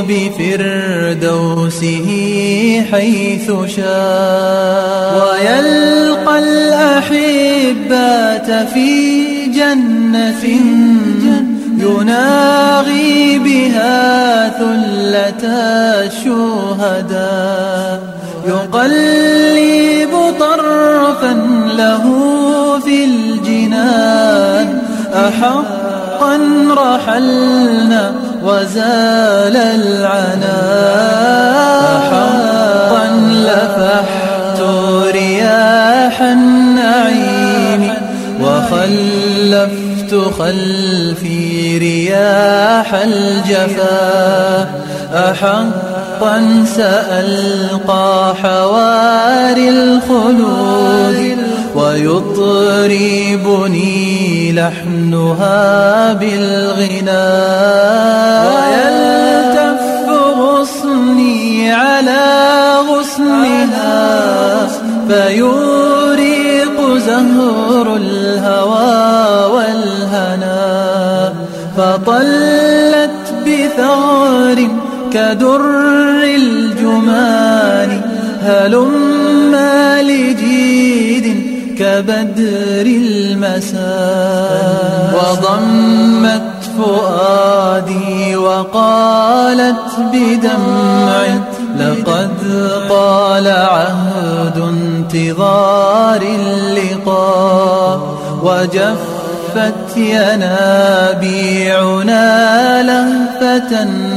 بفردوسه حيث شاء ويلقى الأحبات في جنة يناغي بها ثلة الشهداء يقلب طرفا له في الجنان أحقا رحلنا وزال العنا أحقا لفحت رياح النعيم وخلفت خلفي رياح الجفا أحقا سألقى حواري الخلود ويطربني لحنها بالغناء ويلتف غصني على غصنها فيوريق زهر الهوى والهنا فطلت بثغر كدر الجمان هلما لجيد كبدر المساء وضمت فؤادي وقالت بدمع لقد طال عهد انتظار اللقاء وجفت ينابيعنا لهفة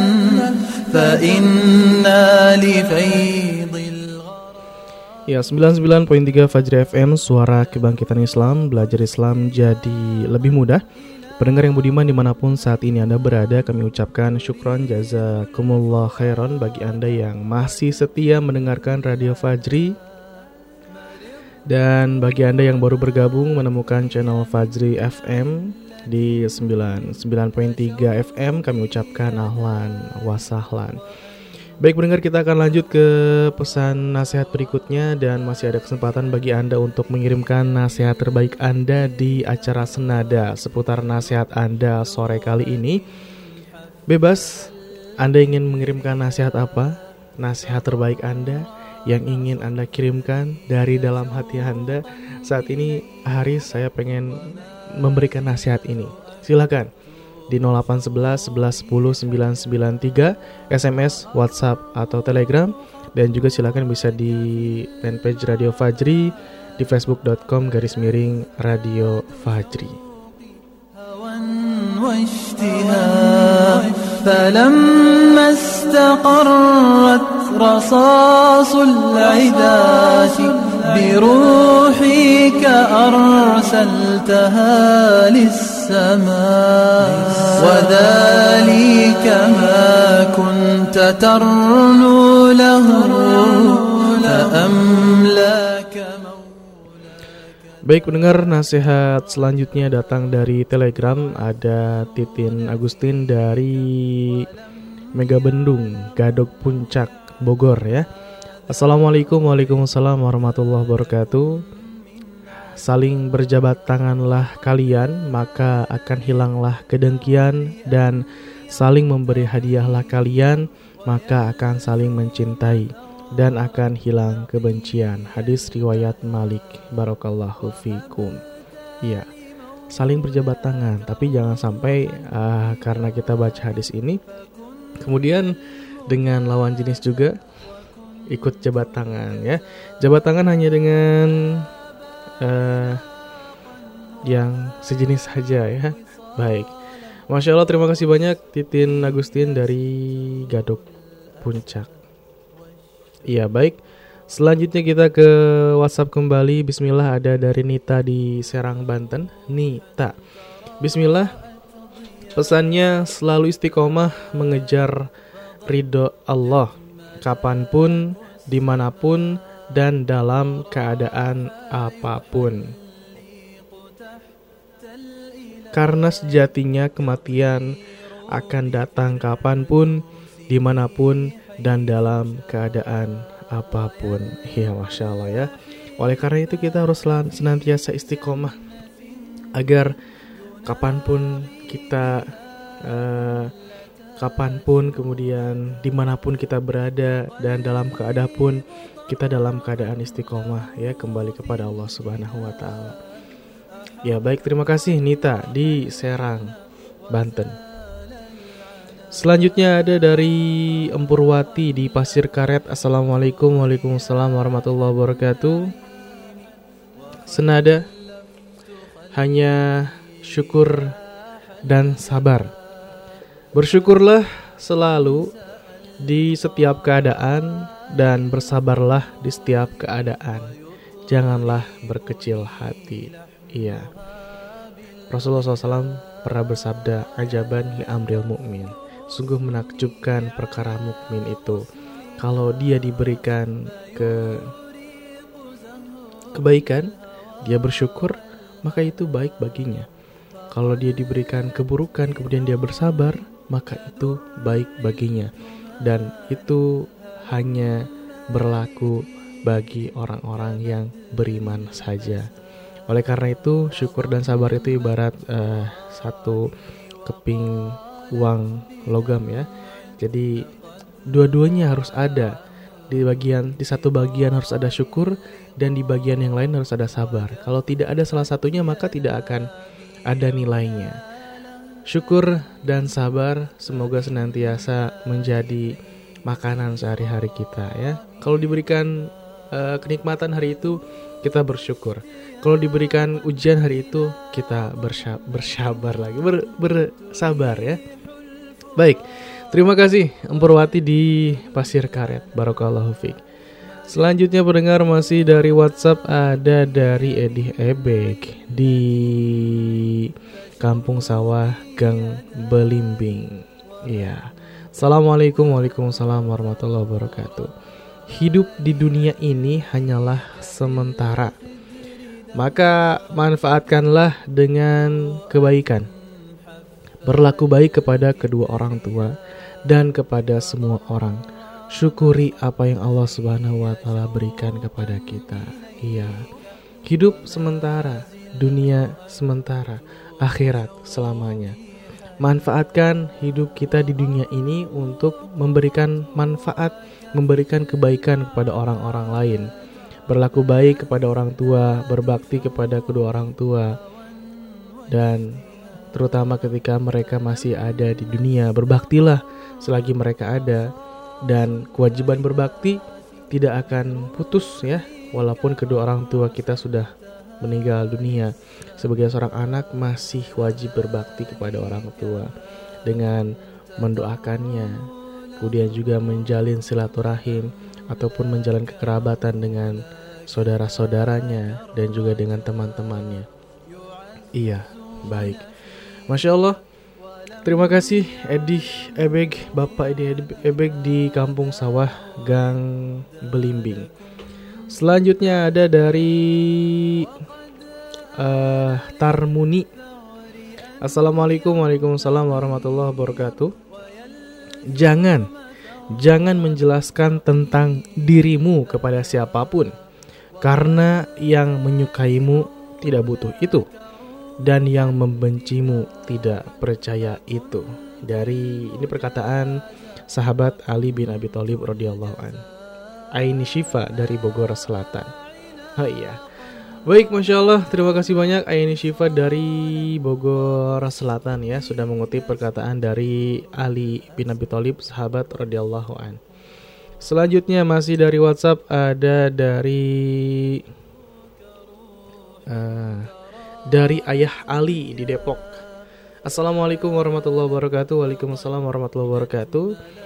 فإنا لفيض. Ya, 99.3 Fajri FM, suara kebangkitan Islam, belajar Islam jadi lebih mudah. Pendengar yang budiman dimanapun saat ini Anda berada, kami ucapkan syukron jazakumullah khairan bagi Anda yang masih setia mendengarkan Radio Fajri. Dan bagi Anda yang baru bergabung menemukan channel Fajri FM di 99.3 FM, kami ucapkan ahlan wa sahlan. Baik pendengar, kita akan lanjut ke pesan nasihat berikutnya dan masih ada kesempatan bagi Anda untuk mengirimkan nasihat terbaik Anda di acara Senada seputar nasihat Anda sore kali ini. Bebas, Anda ingin mengirimkan nasihat apa? Nasihat terbaik Anda yang ingin Anda kirimkan dari dalam hati Anda. Saat ini Haris, saya pengen memberikan nasihat ini. Silakan di 0811 11 10 993 SMS, WhatsApp atau Telegram, dan juga silakan bisa di fanpage Radio Fajri di facebook.com/Radio Fajri. فلما استقرت رصاص العداة بروحك أرسلتها للسماء وذلك ما كنت ترنو له فأملاك. Baik pendengar, nasihat selanjutnya datang dari Telegram. Ada Titin Agustin dari Megabendung, Gadok Puncak, Bogor ya. Assalamualaikum, waalaikumsalam warahmatullahi wabarakatuh. Saling berjabat tanganlah kalian, maka akan hilanglah kedengkian, dan saling memberi hadiahlah kalian, maka akan saling mencintai dan akan hilang kebencian. Hadis riwayat Malik. Barakallahu fikum. Iya, saling berjabat tangan, tapi jangan sampai karena kita baca hadis ini kemudian dengan lawan jenis juga ikut jabat tangan ya. Jabat tangan hanya dengan yang sejenis saja ya. Baik, Masya Allah, terima kasih banyak Titin Agustin dari Gadok Puncak. Iya, baik. Selanjutnya kita ke WhatsApp kembali. Bismillah, ada dari Nita di Serang, Banten. Nita, bismillah. Pesannya selalu istiqomah mengejar ridho Allah, kapanpun, dimanapun, dan dalam keadaan apapun. Karena sejatinya kematian akan datang kapanpun, dimanapun, dan dalam keadaan apapun. Ya, Masya Allah ya. Oleh karena itu kita harus senantiasa istiqomah agar kapanpun kita kapanpun, kemudian dimanapun kita berada, dan dalam keadaan pun kita dalam keadaan istiqomah ya, kembali kepada Allah Subhanahu wa Ta'ala. Ya, baik, terima kasih Nita di Serang, Banten. Selanjutnya ada dari Empurwati di Pasir Karet. Assalamualaikum, waalaikumsalam warahmatullahi wabarakatuh. Senada, hanya syukur dan sabar. Bersyukurlah selalu di setiap keadaan dan bersabarlah di setiap keadaan. Janganlah berkecil hati. Iya, Rasulullah SAW pernah bersabda, ajaban li amril mu'min. Sungguh menakjubkan perkara mukmin itu. Kalau dia diberikan kebaikan, dia bersyukur, maka itu baik baginya. Kalau dia diberikan keburukan, kemudian dia bersabar, maka itu baik baginya. Dan itu hanya berlaku bagi orang-orang yang beriman saja. Oleh karena itu, syukur dan sabar itu ibarat satu keping uang logam ya. Jadi dua-duanya harus ada. Di satu bagian harus ada syukur, dan di bagian yang lain harus ada sabar. Kalau tidak ada salah satunya, maka tidak akan ada nilainya. Syukur dan sabar semoga senantiasa menjadi makanan sehari-hari kita ya. Kalau diberikan kenikmatan hari itu, kita bersyukur. Kalau diberikan ujian hari itu, kita bersabar lagi, bersabar ya. Baik, terima kasih Empurwati di Pasir Karet. Barakallahu fiik. Selanjutnya pendengar, masih dari WhatsApp, ada dari Edi Ebek di Kampung Sawah, Gang Belimbing. Iya. Assalamualaikum, waalaikumsalam warahmatullahi wabarakatuh. Hidup di dunia ini hanyalah sementara. Maka manfaatkanlah dengan kebaikan. Berlaku baik kepada kedua orang tua dan kepada semua orang. Syukuri apa yang Allah Subhanahu wa Ta'ala berikan kepada kita. Iya. Hidup sementara, dunia sementara, akhirat selamanya. Manfaatkan hidup kita di dunia ini untuk memberikan manfaat, memberikan kebaikan kepada orang-orang lain. Berlaku baik kepada orang tua, berbakti kepada kedua orang tua, dan terutama ketika mereka masih ada di dunia, berbaktilah selagi mereka ada. Dan kewajiban berbakti tidak akan putus ya, walaupun kedua orang tua kita sudah meninggal dunia, sebagai seorang anak masih wajib berbakti kepada orang tua dengan mendoakannya, kemudian juga menjalin silaturahim ataupun menjalin kekerabatan dengan saudara-saudaranya dan juga dengan teman-temannya. Iya, baik. Masya Allah. Terima kasih Edi Ebeg, Bapak Edi Ebeg di Kampung Sawah, Gang Belimbing. Selanjutnya ada dari Tarmuni. Assalamualaikum, waalaikumsalam warahmatullahi wabarakatuh. Jangan menjelaskan tentang dirimu kepada siapapun, karena yang menyukaimu tidak butuh itu, dan yang membencimu tidak percaya itu. Dari ini perkataan sahabat Ali bin Abi Thalib radhiyallahu an. Aini Syifa dari Bogor Selatan. Oh iya. Baik, Masya Allah, terima kasih banyak Aini Syifa dari Bogor Selatan ya, sudah mengutip perkataan dari Ali bin Abi Thalib, sahabat radhiyallahu an. Selanjutnya masih dari WhatsApp, ada dari Ayah Ali di Depok. Assalamualaikum warahmatullahi wabarakatuh. Waalaikumsalam warahmatullahi wabarakatuh.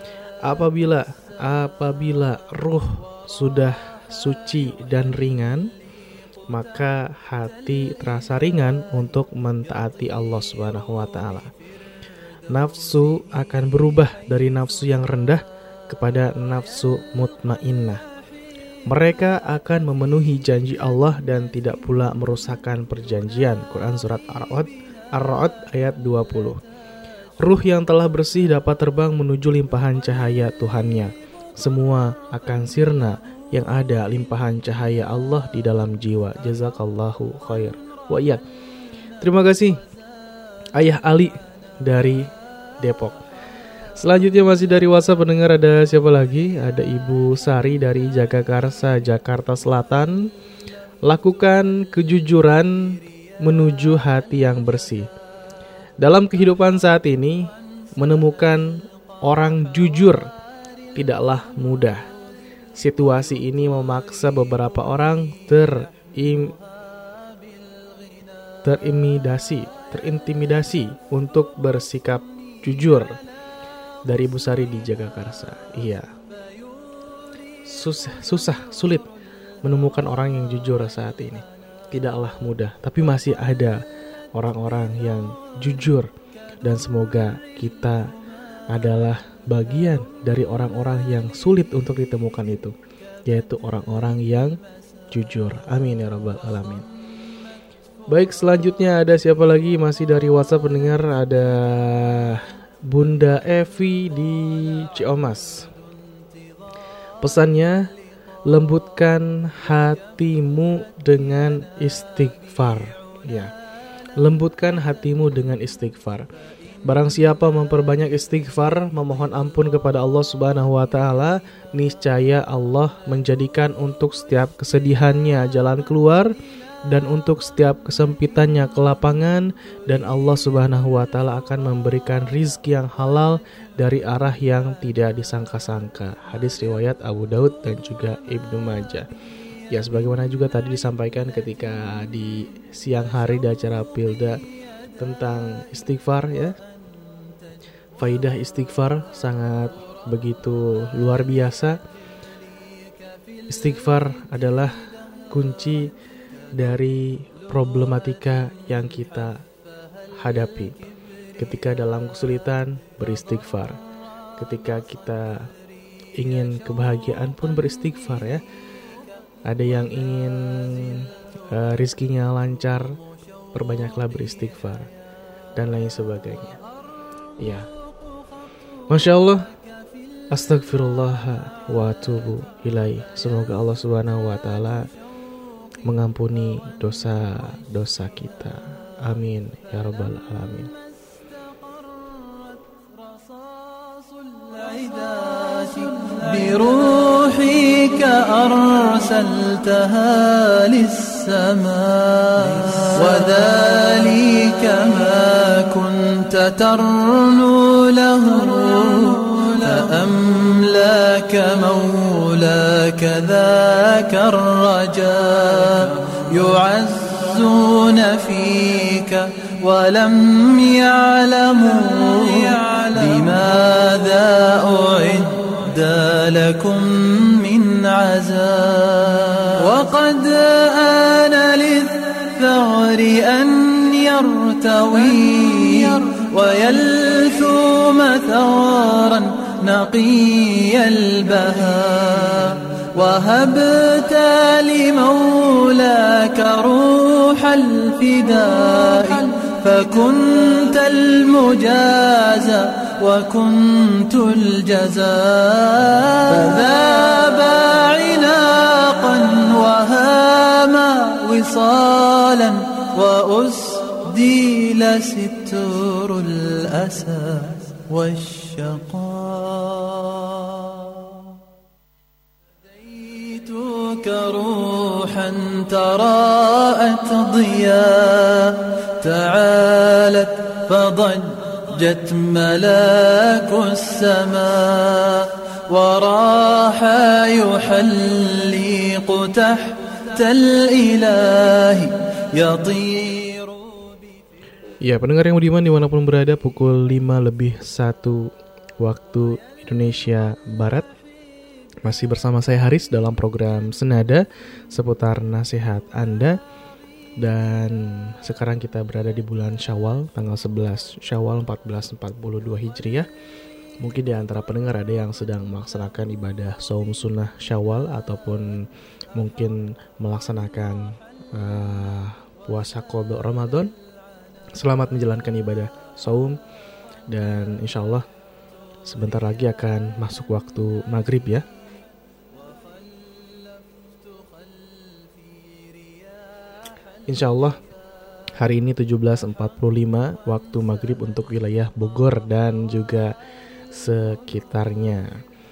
Apabila ruh sudah suci dan ringan, maka hati terasa ringan untuk mentaati Allah Subhanahu wa taala. Nafsu akan berubah dari nafsu yang rendah kepada nafsu mutmainnah. Mereka akan memenuhi janji Allah dan tidak pula merusakkan perjanjian. Quran surat Ar-Ra'd ayat 20. Ruh yang telah bersih dapat terbang menuju limpahan cahaya Tuhannya. Semua akan sirna yang ada limpahan cahaya Allah di dalam jiwa. Jazakallahu khair. Wa iyyak. Terima kasih Ayah Ali dari Depok. Selanjutnya masih dari WhatsApp pendengar, ada siapa lagi? Ada Ibu Sari dari Jagakarsa, Jakarta Selatan. Lakukan kejujuran menuju hati yang bersih. Dalam kehidupan saat ini, menemukan orang jujur tidaklah mudah. Situasi ini memaksa beberapa orang terintimidasi untuk bersikap jujur. Dari Ibu Sari di Jagakarsa. Iya. Sulit menemukan orang yang jujur saat ini. Tidaklah mudah, tapi masih ada orang-orang yang jujur, dan semoga kita adalah bagian dari orang-orang yang sulit untuk ditemukan itu, yaitu orang-orang yang jujur. Amin ya rabbal alamin. Baik, selanjutnya ada siapa lagi? Masih dari WhatsApp pendengar, ada Bunda Evi di Ciamas. Pesannya, lembutkan hatimu dengan istighfar. Ya, lembutkan hatimu dengan istighfar. Barang siapa memperbanyak istighfar, memohon ampun kepada Allah Subhanahu wa taala, niscaya Allah menjadikan untuk setiap kesedihannya jalan keluar, dan untuk setiap kesempitannya kelapangan, dan Allah Subhanahu wa taala akan memberikan rizki yang halal dari arah yang tidak disangka-sangka. Hadis riwayat Abu Daud dan juga Ibnu Majah. Ya, sebagaimana juga tadi disampaikan ketika di siang hari di acara Pilda tentang istighfar ya. Faidah istighfar sangat begitu luar biasa. Istighfar adalah kunci dari problematika yang kita hadapi. Ketika dalam kesulitan, beristighfar. Ketika kita ingin kebahagiaan pun beristighfar ya. Ada yang ingin rizkinya lancar, perbanyaklah beristighfar, dan lain sebagainya. Ya, Masya Allah. Astagfirullah wa atubu ilaih. Semoga Allah Subhanahu wa taala mengampuni dosa-dosa kita. Amin ya rabbal alamin. بروحك أرسلتها للسماء وذلك ما كنت ترنو له فأملاك مولاك كذاك الرجاء يعزون فيك ولم يعلموا لماذا أعد لكم من عزاء وقد آن للثغر أن يرتوي ويلثوم ثغرا نقي البهاء وهبت لمولاك روح الفداء فكنت المجازى وكنت الجزاء فذاب عناقا وهاما وصالا وأسديل ستر الأسى والشقاء هديتك روحا تراءت ضياء تعالت فضجت ملاك السماء وراح يحلق تحت الإله يطير. Ya, pendengar yang budiman dimanapun berada, pukul 5:01 waktu Indonesia Barat. Masih bersama saya Haris dalam program Senada seputar nasihat Anda. Dan sekarang kita berada di bulan Syawal, tanggal 11 Syawal 1442 Hijriah. Mungkin di antara pendengar ada yang sedang melaksanakan ibadah shaum sunnah Syawal, ataupun mungkin melaksanakan puasa qadha Ramadan. Selamat menjalankan ibadah shaum, dan insya Allah sebentar lagi akan masuk waktu maghrib ya. Insya Allah hari ini 17.45 waktu maghrib untuk wilayah Bogor dan juga sekitarnya.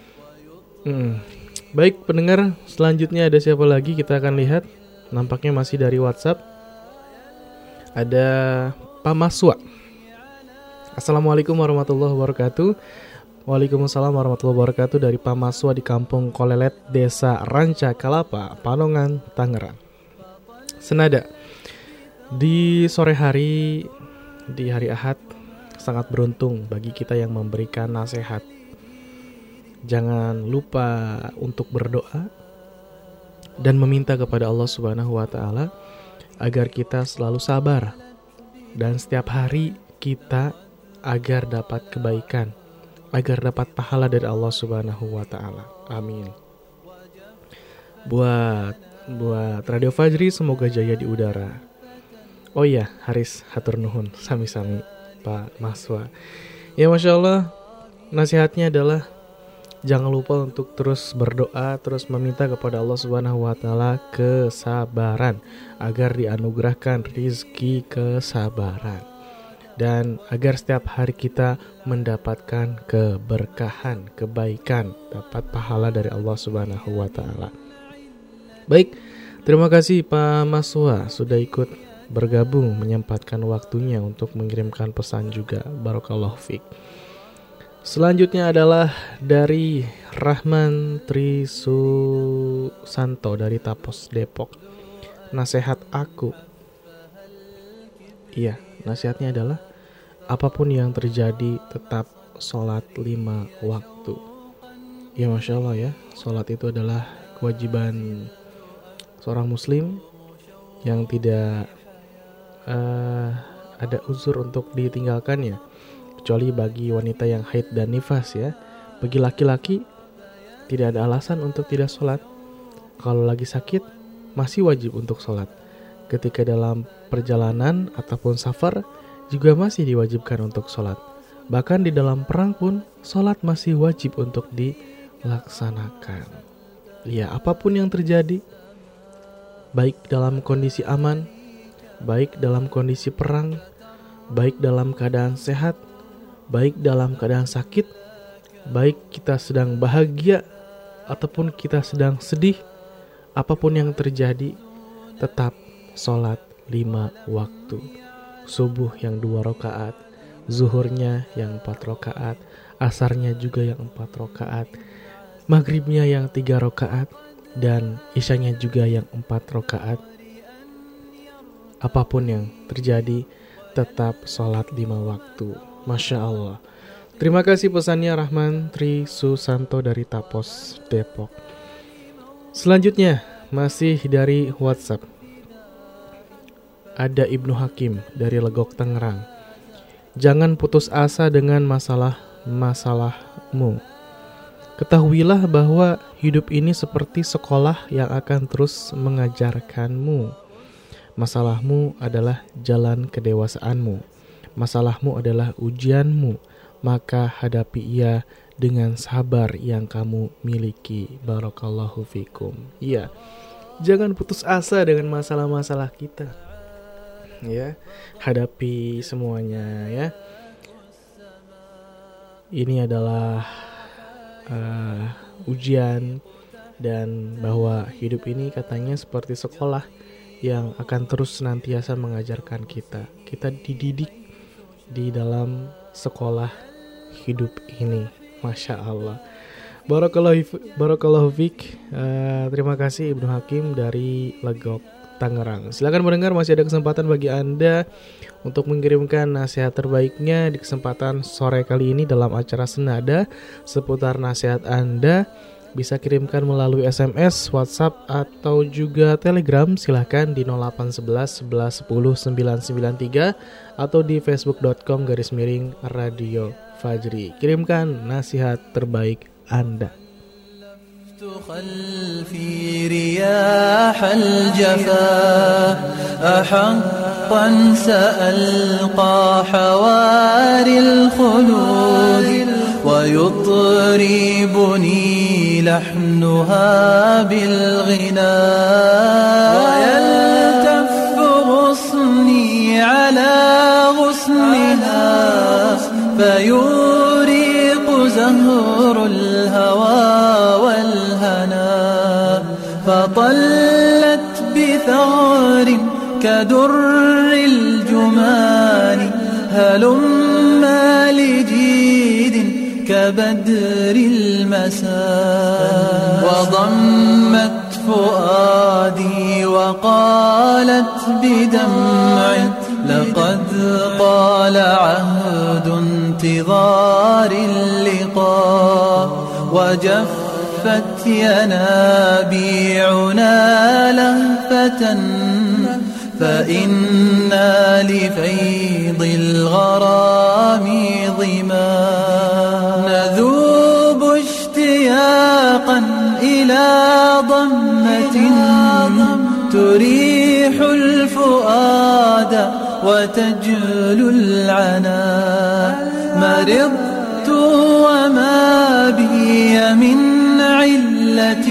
Baik pendengar, selanjutnya ada siapa lagi? Kita akan lihat. Nampaknya masih dari WhatsApp. Ada Pak Maswa. Assalamualaikum warahmatullahi wabarakatuh. Waalaikumsalam warahmatullahi wabarakatuh. Dari Pak Maswa di Kampung Kolelet, Desa Ranca Kalapa, Panongan, Tangerang. Senada. Di sore hari, di hari Ahad, sangat beruntung bagi kita yang memberikan nasihat. Jangan lupa untuk berdoa dan meminta kepada Allah Subhanahu wa Ta'ala agar kita selalu sabar, dan setiap hari kita agar dapat kebaikan, agar dapat pahala dari Allah Subhanahu wa Ta'ala. Amin. Buat Radio Fajri, semoga jaya di udara. Oh iya, Haris, hatur nuhun, sami-sami Pak Maswa. Ya Masya Allah, nasihatnya adalah jangan lupa untuk terus berdoa, terus meminta kepada Allah Subhanahu wa Ta'ala kesabaran, agar dianugerahkan rizki kesabaran, dan agar setiap hari kita mendapatkan keberkahan, kebaikan, dapat pahala dari Allah Subhanahu wa Ta'ala. Baik, terima kasih Pak Maswa sudah ikut bergabung, menyempatkan waktunya untuk mengirimkan pesan juga. Barakallahu fiik. Selanjutnya adalah dari Rahman Trisusanto dari Tapos, Depok. Nasihat aku. Iya, nasihatnya adalah apapun yang terjadi tetap sholat 5 waktu. Ya Masya Allah ya, sholat itu adalah kewajiban seorang muslim yang tidak ada uzur untuk ditinggalkannya, kecuali bagi wanita yang haid dan nifas ya. Bagi laki-laki tidak ada alasan untuk tidak sholat. Kalau lagi sakit masih wajib untuk sholat. Ketika dalam perjalanan ataupun safar juga masih diwajibkan untuk sholat. Bahkan di dalam perang pun sholat masih wajib untuk dilaksanakan. Ya, apapun yang terjadi, baik dalam kondisi aman, baik dalam kondisi perang, baik dalam keadaan sehat, baik dalam keadaan sakit, baik kita sedang bahagia ataupun kita sedang sedih, apapun yang terjadi, tetap sholat 5 waktu. Subuh yang 2 rakaat, zuhurnya yang 4 rakaat, asarnya juga yang 4 rakaat, maghribnya yang 3 rakaat, dan isyanya juga yang 4 rakaat. Apapun yang terjadi, tetap sholat 5 waktu. Masya Allah. Terima kasih pesannya Rahman Tri Susanto dari Tapos, Depok. Selanjutnya, masih dari WhatsApp. Ada Ibnu Hakim dari Legok, Tangerang. Jangan putus asa dengan masalahmu. Ketahuilah bahwa hidup ini seperti sekolah yang akan terus mengajarkanmu. Masalahmu adalah jalan kedewasaanmu. Masalahmu adalah ujianmu. Maka hadapi ia dengan sabar yang kamu miliki. Barakallahu fikum. Iya, jangan putus asa dengan masalah-masalah kita. Ya, hadapi semuanya ya. Ini adalah ujian, dan bahwa hidup ini katanya seperti sekolah yang akan terus senantiasa mengajarkan kita. Kita dididik di dalam sekolah hidup ini. Masya Allah. Barakallahu fiik. Terima kasih Ibnu Hakim dari Legok, Tangerang. Silakan mendengar, masih ada kesempatan bagi Anda untuk mengirimkan nasihat terbaiknya di kesempatan sore kali ini dalam acara Senada seputar nasihat Anda. Bisa kirimkan melalui SMS, WhatsApp, atau juga Telegram. Silahkan di 0811 11 10 993 atau di facebook.com/Radio Fajri. Kirimkan nasihat terbaik Anda. خلفي رياح الجفا أحقا سألقى حواري الخلود ويطربني لحنها بالغنى ويلتف غصني على غصنها فيوريق زهر الهوى فطلت بثغر كدر الجمان هلما لجيد كبدر المساء وضمت فؤادي وقالت بدمع لقد طال عهد انتظار اللقاء وجفت ينابيعنا لهفة فإنا لفيض الغرام ظما نذوب اشتياقا إلى ضمة تريح الفؤاد وتجلو العنا مرضت وما بي من علة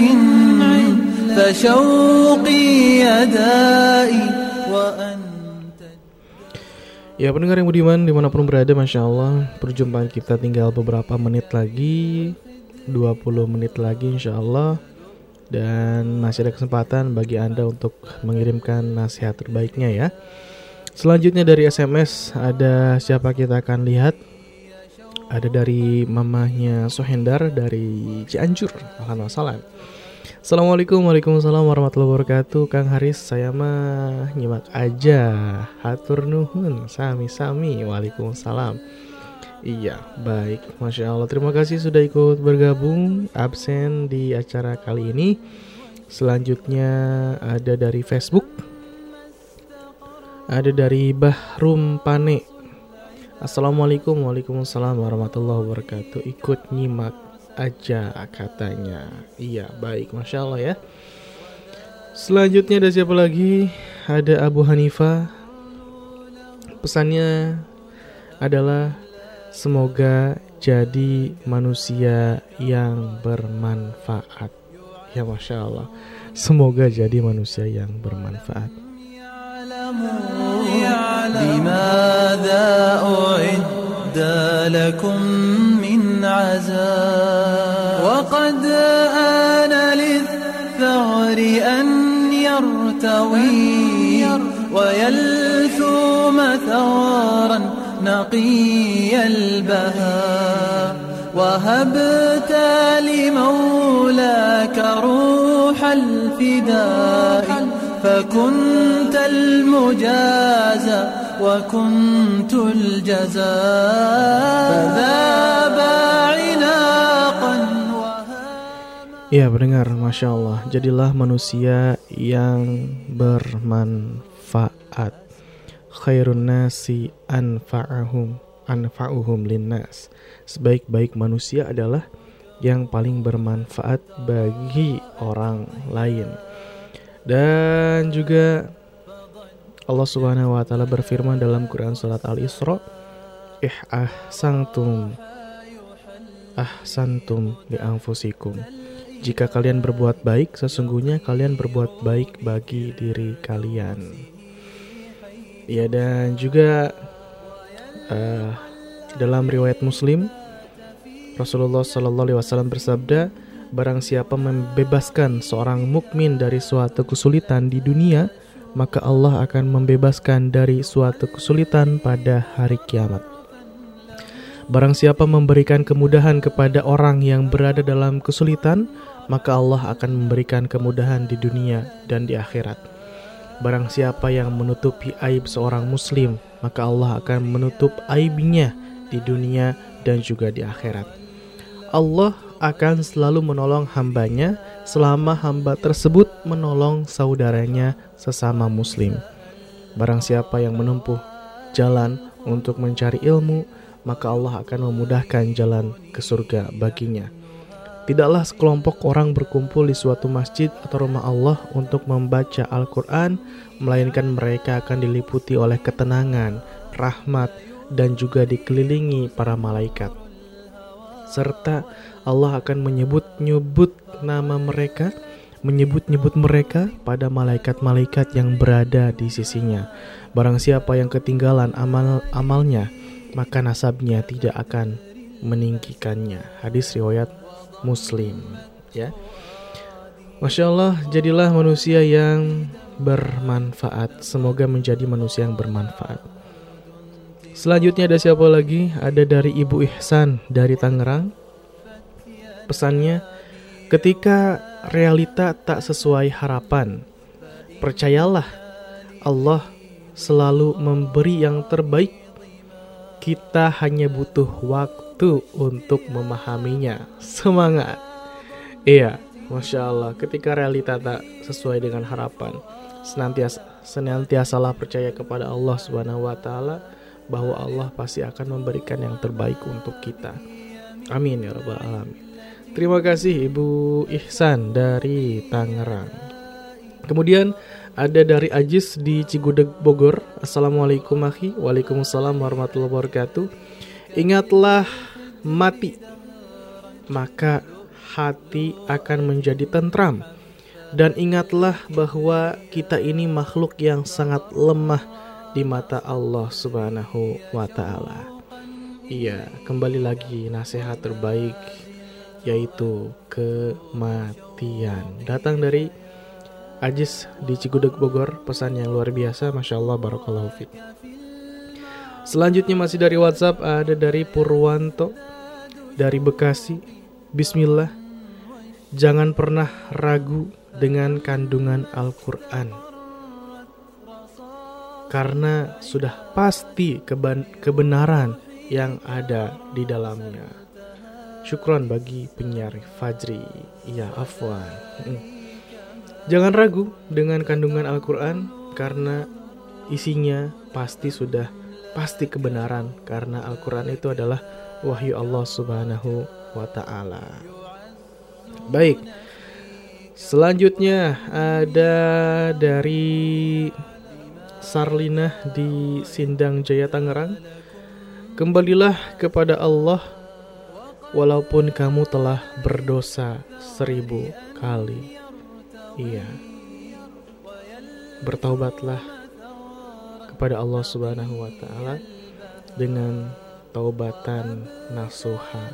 فشوقي يدائي وأنت. Ya pendengar yang budiman dimanapun berada, Masya Allah, perjumpaan kita tinggal beberapa menit lagi, 20 menit lagi Insya Allah. Dan masih ada kesempatan bagi Anda untuk mengirimkan nasihat terbaiknya ya. Selanjutnya dari SMS, ada siapa kita akan lihat. Ada dari mamahnya Sohendar dari Cianjur. Alhamdulillah. Assalamualaikum, waalaikumsalam warahmatullahi wabarakatuh. Kang Haris, saya mah nyimak aja. Hatur nuhun, sami-sami. Waalaikumsalam. Iya, baik, Masya Allah. Terima kasih sudah ikut bergabung, absen di acara kali ini. Selanjutnya ada dari Facebook. Ada dari Bahrum Pane. Assalamualaikum, waalaikumsalam warahmatullahi wabarakatuh. Ikut nyimak aja katanya. Iya, baik, Masya Allah ya. Selanjutnya ada siapa lagi? Ada Abu Hanifah. Pesannya adalah semoga jadi manusia yang bermanfaat. Ya, Masya Allah. Semoga jadi manusia yang bermanfaat. لماذا أعد لكم من عزاء وقد آن للثغر أن يرتوي ويلثوم ثغرا نقي البهاء وهبت لمولاك روح الفداء فكنت المجازى وكنت الجزاء فذاب عناقا. Ya pendengar, Masya Allah, jadilah manusia yang bermanfaat. Khairun nasi anfa'uhum linnas. Sebaik-baik manusia adalah yang paling bermanfaat bagi orang lain. Dan juga Allah Subhanahu wa taala berfirman dalam Quran surat Al-Isra, ahsantum li anfusikum. Jika kalian berbuat baik, sesungguhnya kalian berbuat baik bagi diri kalian. Ya, dan juga dalam riwayat Muslim, Rasulullah SAW bersabda, barang siapa membebaskan seorang mukmin dari suatu kesulitan di dunia, maka Allah akan membebaskan dari suatu kesulitan pada hari kiamat. Barang siapa memberikan kemudahan kepada orang yang berada dalam kesulitan, maka Allah akan memberikan kemudahan di dunia dan di akhirat. Barang siapa yang menutupi aib seorang muslim, maka Allah akan menutup aibnya di dunia dan juga di akhirat. Allah akan selalu menolong hambanya selama hamba tersebut menolong saudaranya sesama muslim. Barang siapa yang menempuh jalan untuk mencari ilmu, maka Allah akan memudahkan jalan ke surga baginya. Tidaklah sekelompok orang berkumpul di suatu masjid atau rumah Allah untuk membaca Al-Quran, melainkan mereka akan diliputi oleh ketenangan, rahmat, dan juga dikelilingi para malaikat. Serta Allah akan menyebut-nyebut nama mereka, menyebut-nyebut mereka pada malaikat-malaikat yang berada di sisinya. Barang siapa yang ketinggalan amalnya, maka nasabnya tidak akan meninggikannya. Hadis riwayat Muslim, ya. Masya Allah, jadilah manusia yang bermanfaat. Semoga menjadi manusia yang bermanfaat. Selanjutnya ada siapa lagi? Ada dari Ibu Ihsan dari Tangerang. Pesannya, ketika realita tak sesuai harapan, percayalah Allah selalu memberi yang terbaik. Kita hanya butuh waktu untuk memahaminya. Semangat. Iya, Masya Allah, ketika realita tak sesuai dengan harapan, senantiasalah percaya kepada Allah Subhanahu wa taala bahwa Allah pasti akan memberikan yang terbaik untuk kita. Amin ya rabbal alamin. Terima kasih Ibu Ihsan dari Tangerang. Kemudian ada dari Ajis di Cigudeg Bogor. Assalamualaikum akhi. Waalaikumsalam warahmatullahi wabarakatuh. Ingatlah mati, maka hati akan menjadi tentram. Dan ingatlah bahwa kita ini makhluk yang sangat lemah di mata Allah Subhanahu wa ta'ala. Iya, kembali lagi nasihat terbaik, yaitu kematian. Datang dari Ajis di Cigudeg Bogor, pesan yang luar biasa, Masya Allah, barakallahu fiik. Selanjutnya masih dari WhatsApp, ada dari Purwanto dari Bekasi. Bismillah, jangan pernah ragu dengan kandungan Al-Quran, karena sudah pasti kebenaran yang ada di dalamnya. Syukron bagi penyiar Fajri. Ya, afwan. Jangan ragu dengan kandungan Al-Quran, karena isinya pasti kebenaran, karena Al-Quran itu adalah wahyu Allah Subhanahu wa ta'ala. Baik, selanjutnya ada dari Sarlina di Sindang Jaya Tangerang. Kembalilah kepada Allah walaupun kamu telah berdosa 1000 kali. Iya, bertaubatlah kepada Allah Subhanahu wa ta'ala dengan taubatan nasuha.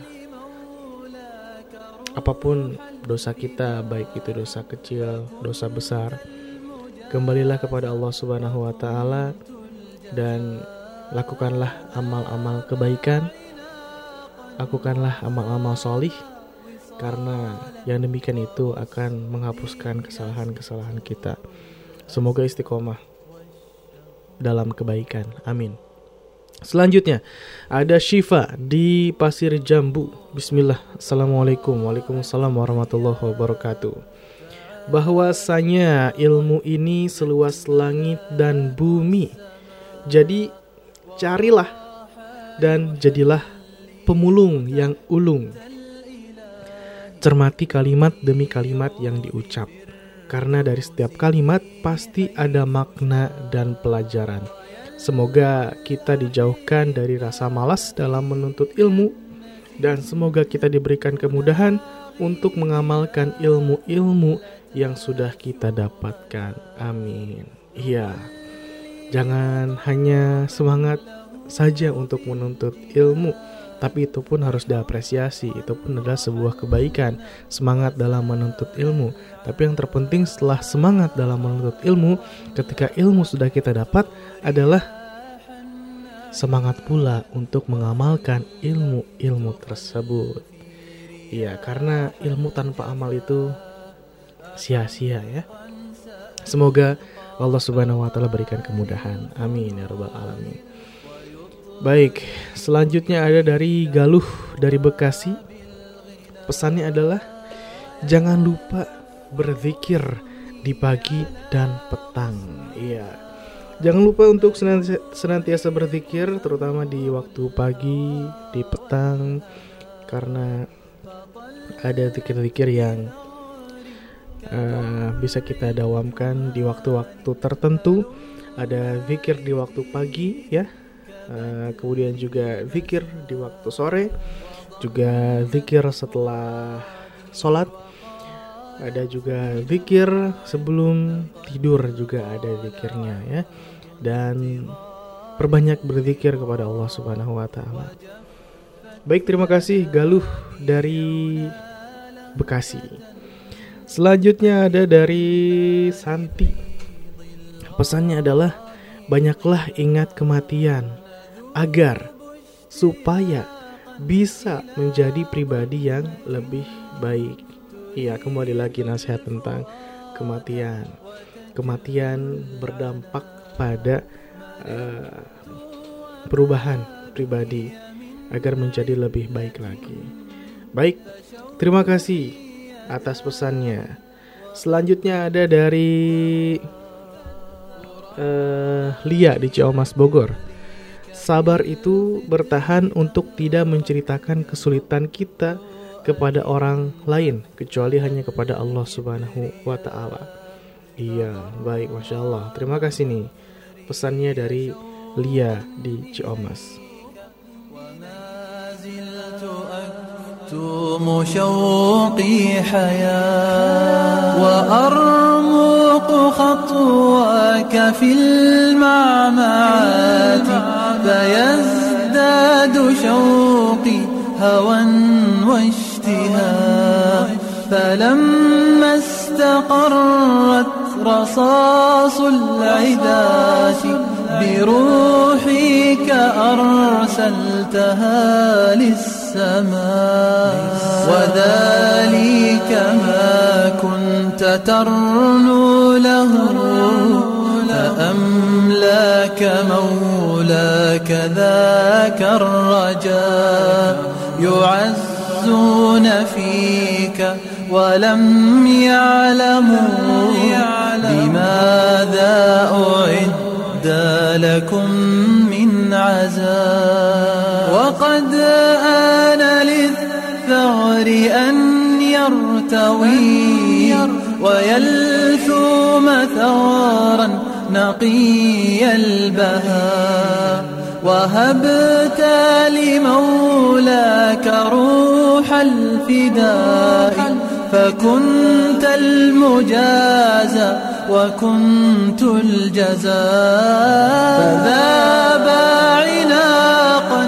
Apapun dosa kita, baik itu dosa kecil, dosa besar, kembalilah kepada Allah Subhanahu wa ta'ala dan lakukanlah amal-amal kebaikan lakukanlah amal-amal solih, karena yang demikian itu akan menghapuskan kesalahan-kesalahan kita. Semoga istiqomah dalam kebaikan. Amin. Selanjutnya ada Syifa di Pasir Jambu. Bismillah. Assalamualaikum. Waalaikumsalam warahmatullahi wabarakatuh. Bahwasanya ilmu ini seluas langit dan bumi. Jadi carilah dan jadilah pemulung yang ulung. Cermati kalimat demi kalimat yang diucap, karena dari setiap kalimat pasti ada makna dan pelajaran. Semoga kita dijauhkan dari rasa malas dalam menuntut ilmu, dan semoga kita diberikan kemudahan untuk mengamalkan ilmu-ilmu yang sudah kita dapatkan. Amin. Iya, jangan hanya semangat saja untuk menuntut ilmu, tapi itu pun harus diapresiasi. Itu pun adalah sebuah kebaikan, semangat dalam menuntut ilmu. Tapi yang terpenting setelah semangat dalam menuntut ilmu, ketika ilmu sudah kita dapat, adalah semangat pula untuk mengamalkan ilmu-ilmu tersebut. Iya, karena ilmu tanpa amal itu sia-sia ya. Semoga Allah Subhanahu wa taala berikan kemudahan. Amin ya rabbal alamin. Baik, selanjutnya ada dari Galuh dari Bekasi. Pesannya adalah jangan lupa berzikir di pagi dan petang. Iya, jangan lupa untuk senantiasa berzikir, terutama di waktu pagi, di petang, karena ada zikir-zikir yang bisa kita dawamkan di waktu-waktu tertentu. Ada zikir di waktu pagi ya. Kemudian juga zikir di waktu sore, juga zikir setelah sholat, ada juga zikir sebelum tidur, juga ada zikirnya ya. Dan perbanyak berzikir kepada Allah Subhanahu wa taala. Baik, terima kasih Galuh dari Bekasi. Selanjutnya ada dari Santi. Pesannya adalah banyaklah ingat kematian, agar supaya bisa menjadi pribadi yang lebih baik. Iya, kembali lagi nasihat tentang kematian. Kematian berdampak pada perubahan pribadi agar menjadi lebih baik lagi. Baik, terima kasih atas pesannya. Selanjutnya ada dari Lia di Ciamas Bogor. Sabar itu bertahan untuk tidak menceritakan kesulitan kita kepada orang lain, kecuali hanya kepada Allah Subhanahu wa ta'ala. Iya, baik, Masya Allah. Terima kasih nih pesannya dari Lia di Ciamas. شوقي حياة وأرمق خطواك في المعمعات فيزداد شوقي هوى واشتهاء فلما استقرت رصاص العداة بروحك أرسلتها للسماء وذلك ما كنت ترنو له فأملاك مولاك ذاك الرجاء يعزون فيك ولم يعلموا لماذا أعد لكم من عزاء وقد آن للثغر أن يرتوي ويلثوم ثغرا نقي البهاء وهبت لمولاك روح الفداء فكنت المجازى وكنت الجزاء فذاب عناقا.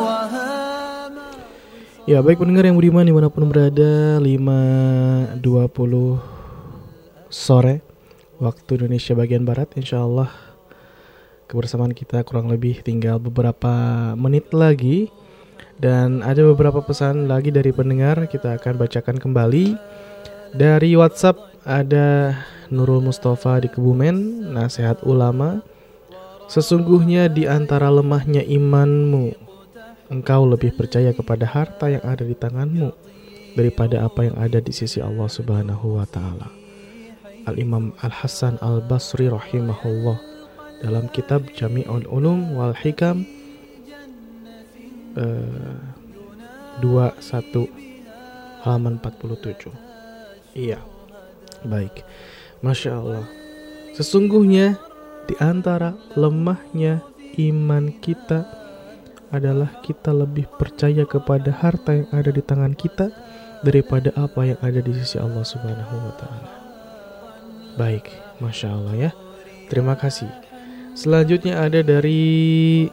Ya, baik pendengar yang budiman dimanapun berada, 5.20 sore waktu Indonesia bagian Barat. Insya Allah kebersamaan kita kurang lebih tinggal beberapa menit lagi. Dan ada beberapa pesan lagi dari pendengar, kita akan bacakan kembali. Dari WhatsApp ada Nurul Mustafa di Kebumen, nasihat ulama. Sesungguhnya di antara lemahnya imanmu, engkau lebih percaya kepada harta yang ada di tanganmu daripada apa yang ada di sisi Allah Subhanahu wa ta'ala. Al-Imam Al-Hasan Al-Basri rahimahullah dalam kitab Jami'ul Ulum wal Hikam 21 halaman 47. Iya, baik. Masya Allah. Sesungguhnya di antara lemahnya iman kita adalah kita lebih percaya kepada harta yang ada di tangan kita daripada apa yang ada di sisi Allah Subhanahu wa ta'ala. Baik, Masya Allah ya. Terima kasih. Selanjutnya ada dari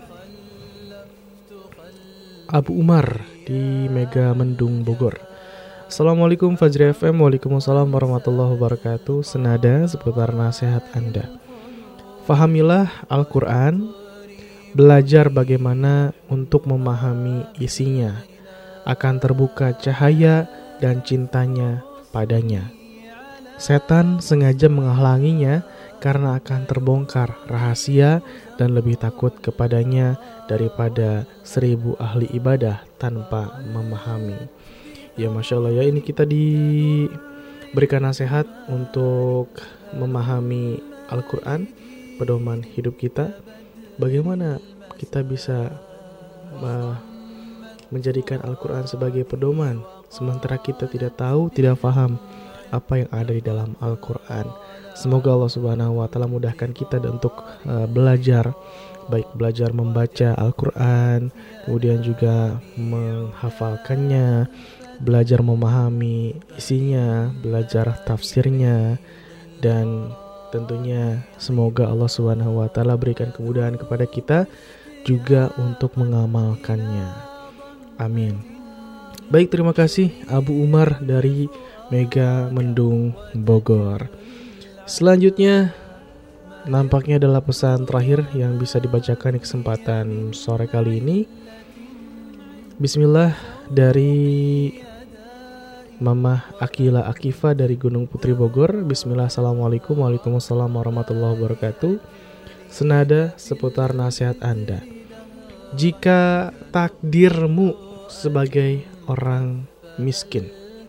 Abu Umar di Mega Mendung Bogor. Assalamualaikum Fajri FM. Waalaikumsalam warahmatullahi wabarakatuh. Senada seputar nasihat Anda. Fahamilah Al-Quran, belajar bagaimana untuk memahami isinya, akan terbuka cahaya dan cintanya padanya. Setan sengaja menghalanginya karena akan terbongkar rahasia dan lebih takut kepadanya daripada 1000 ahli ibadah tanpa memahami. Ya Masya Allah ya, ini kita diberikan nasihat untuk memahami Al-Quran, pedoman hidup kita. Bagaimana kita bisa menjadikan Al-Quran sebagai pedoman sementara kita tidak tahu, tidak paham apa yang ada di dalam Al-Quran. Semoga Allah Subhanahu wa ta'ala mudahkan kita untuk belajar, baik belajar membaca Al-Quran, kemudian juga menghafalkannya, belajar memahami isinya, belajar tafsirnya, dan tentunya semoga Allah Subhanahu wa ta'ala berikan kemudahan kepada kita juga untuk mengamalkannya. Amin. Baik, terima kasih Abu Umar dari Mega Mendung Bogor. Selanjutnya nampaknya adalah pesan terakhir yang bisa dibacakan di kesempatan sore kali ini. Bismillah dari Mama Akila Akifa dari Gunung Putri Bogor. Bismillah, assalamualaikum. Waalaikumsalam warahmatullahi wabarakatuh. Senada seputar nasihat Anda. Jika takdirmu sebagai orang miskin,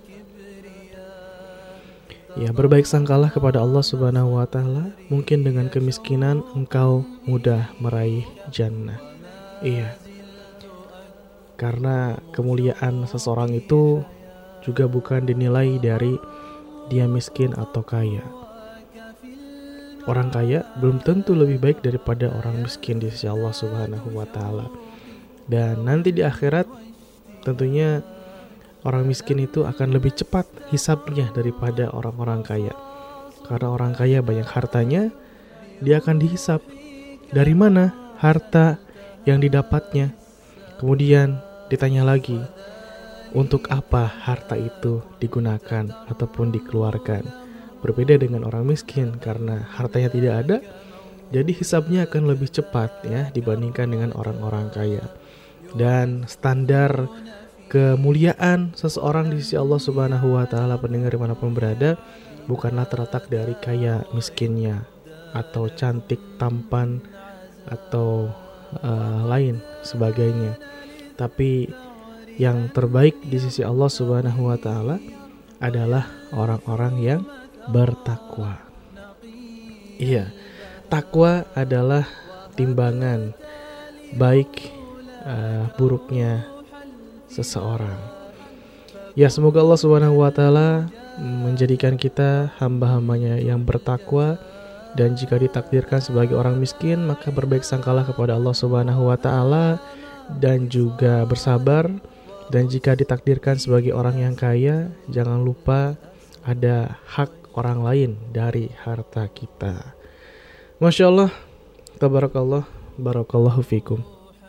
ya, berbaik sangkalah kepada Allah Subhanahu wa ta'ala. Mungkin dengan kemiskinan engkau mudah meraih jannah. Iya, karena kemuliaan seseorang itu juga bukan dinilai dari dia miskin atau kaya. Orang kaya belum tentu lebih baik daripada orang miskin di sisi Allah Subhanahu wa ta'ala. Dan nanti di akhirat tentunya orang miskin itu akan lebih cepat hisabnya daripada orang-orang kaya. Karena orang kaya banyak hartanya, dia akan dihisab dari mana harta yang didapatnya. Kemudian ditanya lagi, untuk apa harta itu digunakan ataupun dikeluarkan. Berbeda dengan orang miskin, karena hartanya tidak ada, jadi hisabnya akan lebih cepat ya dibandingkan dengan orang-orang kaya. Dan standar kemuliaan seseorang di sisi Allah Subhanahu wa ta'ala, pendengar dimanapun berada, bukanlah terletak dari kaya miskinnya atau cantik tampan atau lain sebagainya. Tapi yang terbaik di sisi Allah Subhanahu wa ta'ala adalah orang-orang yang bertakwa. Iya, takwa adalah timbangan baik buruknya seseorang. Ya, semoga Allah Subhanahu wa ta'ala menjadikan kita hamba-hambanya yang bertakwa, dan jika ditakdirkan sebagai orang miskin, maka berbaik sangkalah kepada Allah Subhanahu wa ta'ala dan juga bersabar. Dan jika ditakdirkan sebagai orang yang kaya, jangan lupa ada hak orang lain dari harta kita. Masya Allah, tabarakallah, barakallahu fikum.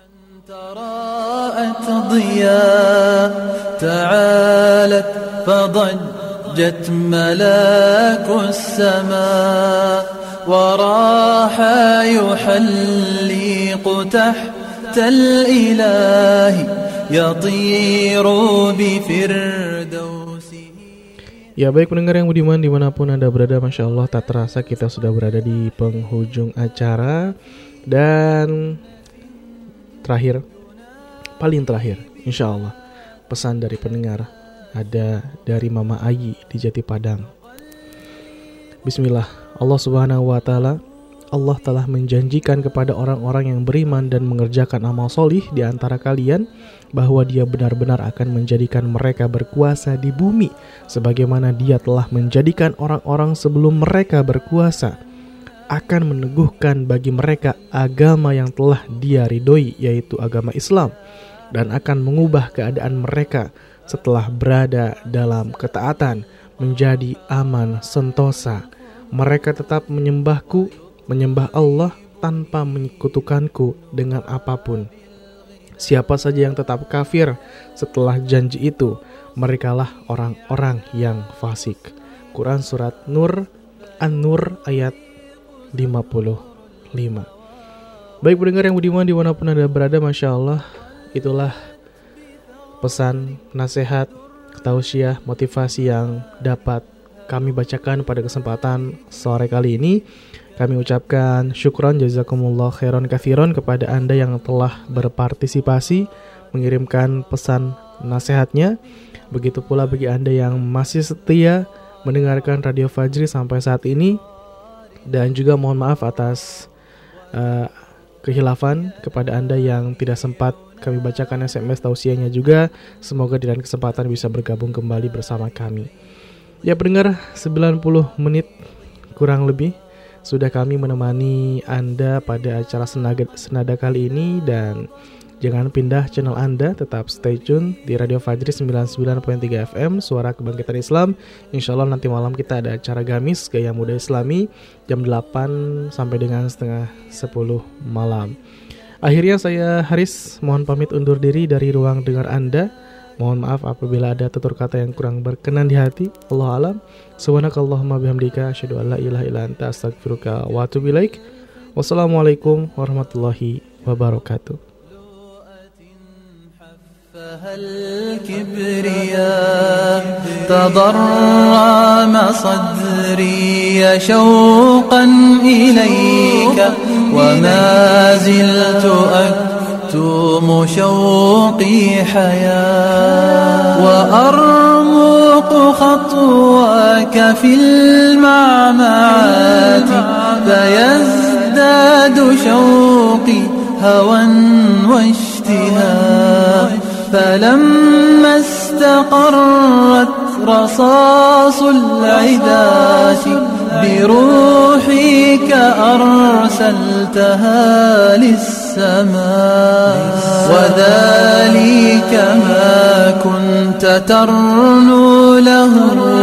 تراءت ضياء تعالت فضجت ملاك السماء وراح يحلق تحت الإله يطير بفردوس. Ya baik pendengar yang budiman dimanapun Anda berada, Masya Allah tak terasa kita sudah berada di penghujung acara. Dan paling terakhir Insya Allah pesan dari pendengar ada dari Mama Ayi di Jati Padang. Bismillah. Allah Subhanahu wa Ta'ala, Allah telah menjanjikan kepada orang-orang yang beriman dan mengerjakan amal solih di antara kalian bahwa Dia benar-benar akan menjadikan mereka berkuasa di bumi sebagaimana Dia telah menjadikan orang-orang sebelum mereka berkuasa, akan meneguhkan bagi mereka agama yang telah Dia ridhoi, yaitu agama Islam, dan akan mengubah keadaan mereka setelah berada dalam ketaatan menjadi aman sentosa. Mereka tetap menyembah Allah tanpa menyekutukanku dengan apapun. Siapa saja yang tetap kafir setelah janji itu, merekalah orang-orang yang fasik. Quran surat An-Nur ayat 55. Baik pendengar yang budiman dimanapun Anda berada, Masya Allah, itulah pesan, nasihat, tausiah, motivasi yang dapat kami bacakan pada kesempatan sore kali ini. Kami ucapkan syukran jazakumullah khairan katsiran kepada Anda yang telah berpartisipasi mengirimkan pesan nasihatnya. Begitu pula bagi Anda yang masih setia mendengarkan Radio Fajri sampai saat ini. Dan juga mohon maaf atas kehilafan kepada Anda yang tidak sempat kami bacakan SMS tausiahnya juga. Semoga di lain kesempatan bisa bergabung kembali bersama kami. Ya pendengar, 90 menit kurang lebih sudah kami menemani Anda pada acara senada kali ini. Dan jangan pindah channel Anda, tetap stay tune di Radio Fajri 99.3 FM, Suara Kebangkitan Islam. Insya Allah nanti malam kita ada acara Gamis Gaya Muda Islami jam 8 sampai dengan setengah 10 malam. Akhirnya saya Haris mohon pamit undur diri dari ruang dengar Anda. Mohon maaf apabila ada tutur kata yang kurang berkenan di hati. Allah alam. Subhanakallahumma bihamdika asyhadu an la ilaha illa anta astaghfiruka wa atubu ilaik. Wassalamualaikum warahmatullahi wabarakatuh. الكبرياء تضرم صدري شوقا إليك وما زلت أكتم شوقي حياة وأرمق خطواك في المعمعات فيزداد شوقي هوى واشتهاء فلما استقرت رصاص العداة بروحك أرسلتها للسماء وذلك ما كنت ترنو له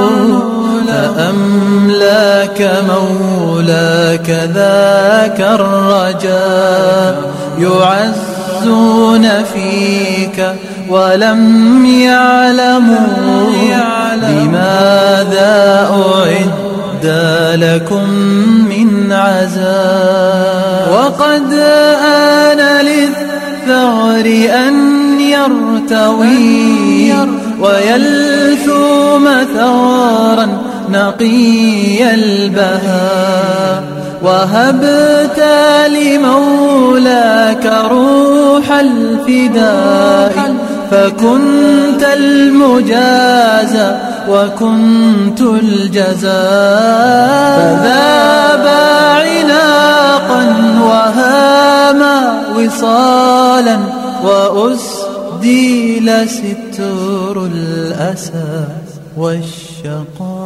فأملاك مولاك ذاك الرجاء يعزون فيك ولم يعلموا لماذا أعد لكم من عزاء وقد آن للثغر أن يرتوي ويلثوم ثغرا نقي البهاء وهبت لمولاك روح الفداء فكنت المجازى وكنت الجزاء فذاب عناقا وهاما وصالا وأسديل ستر الأسى والشقاء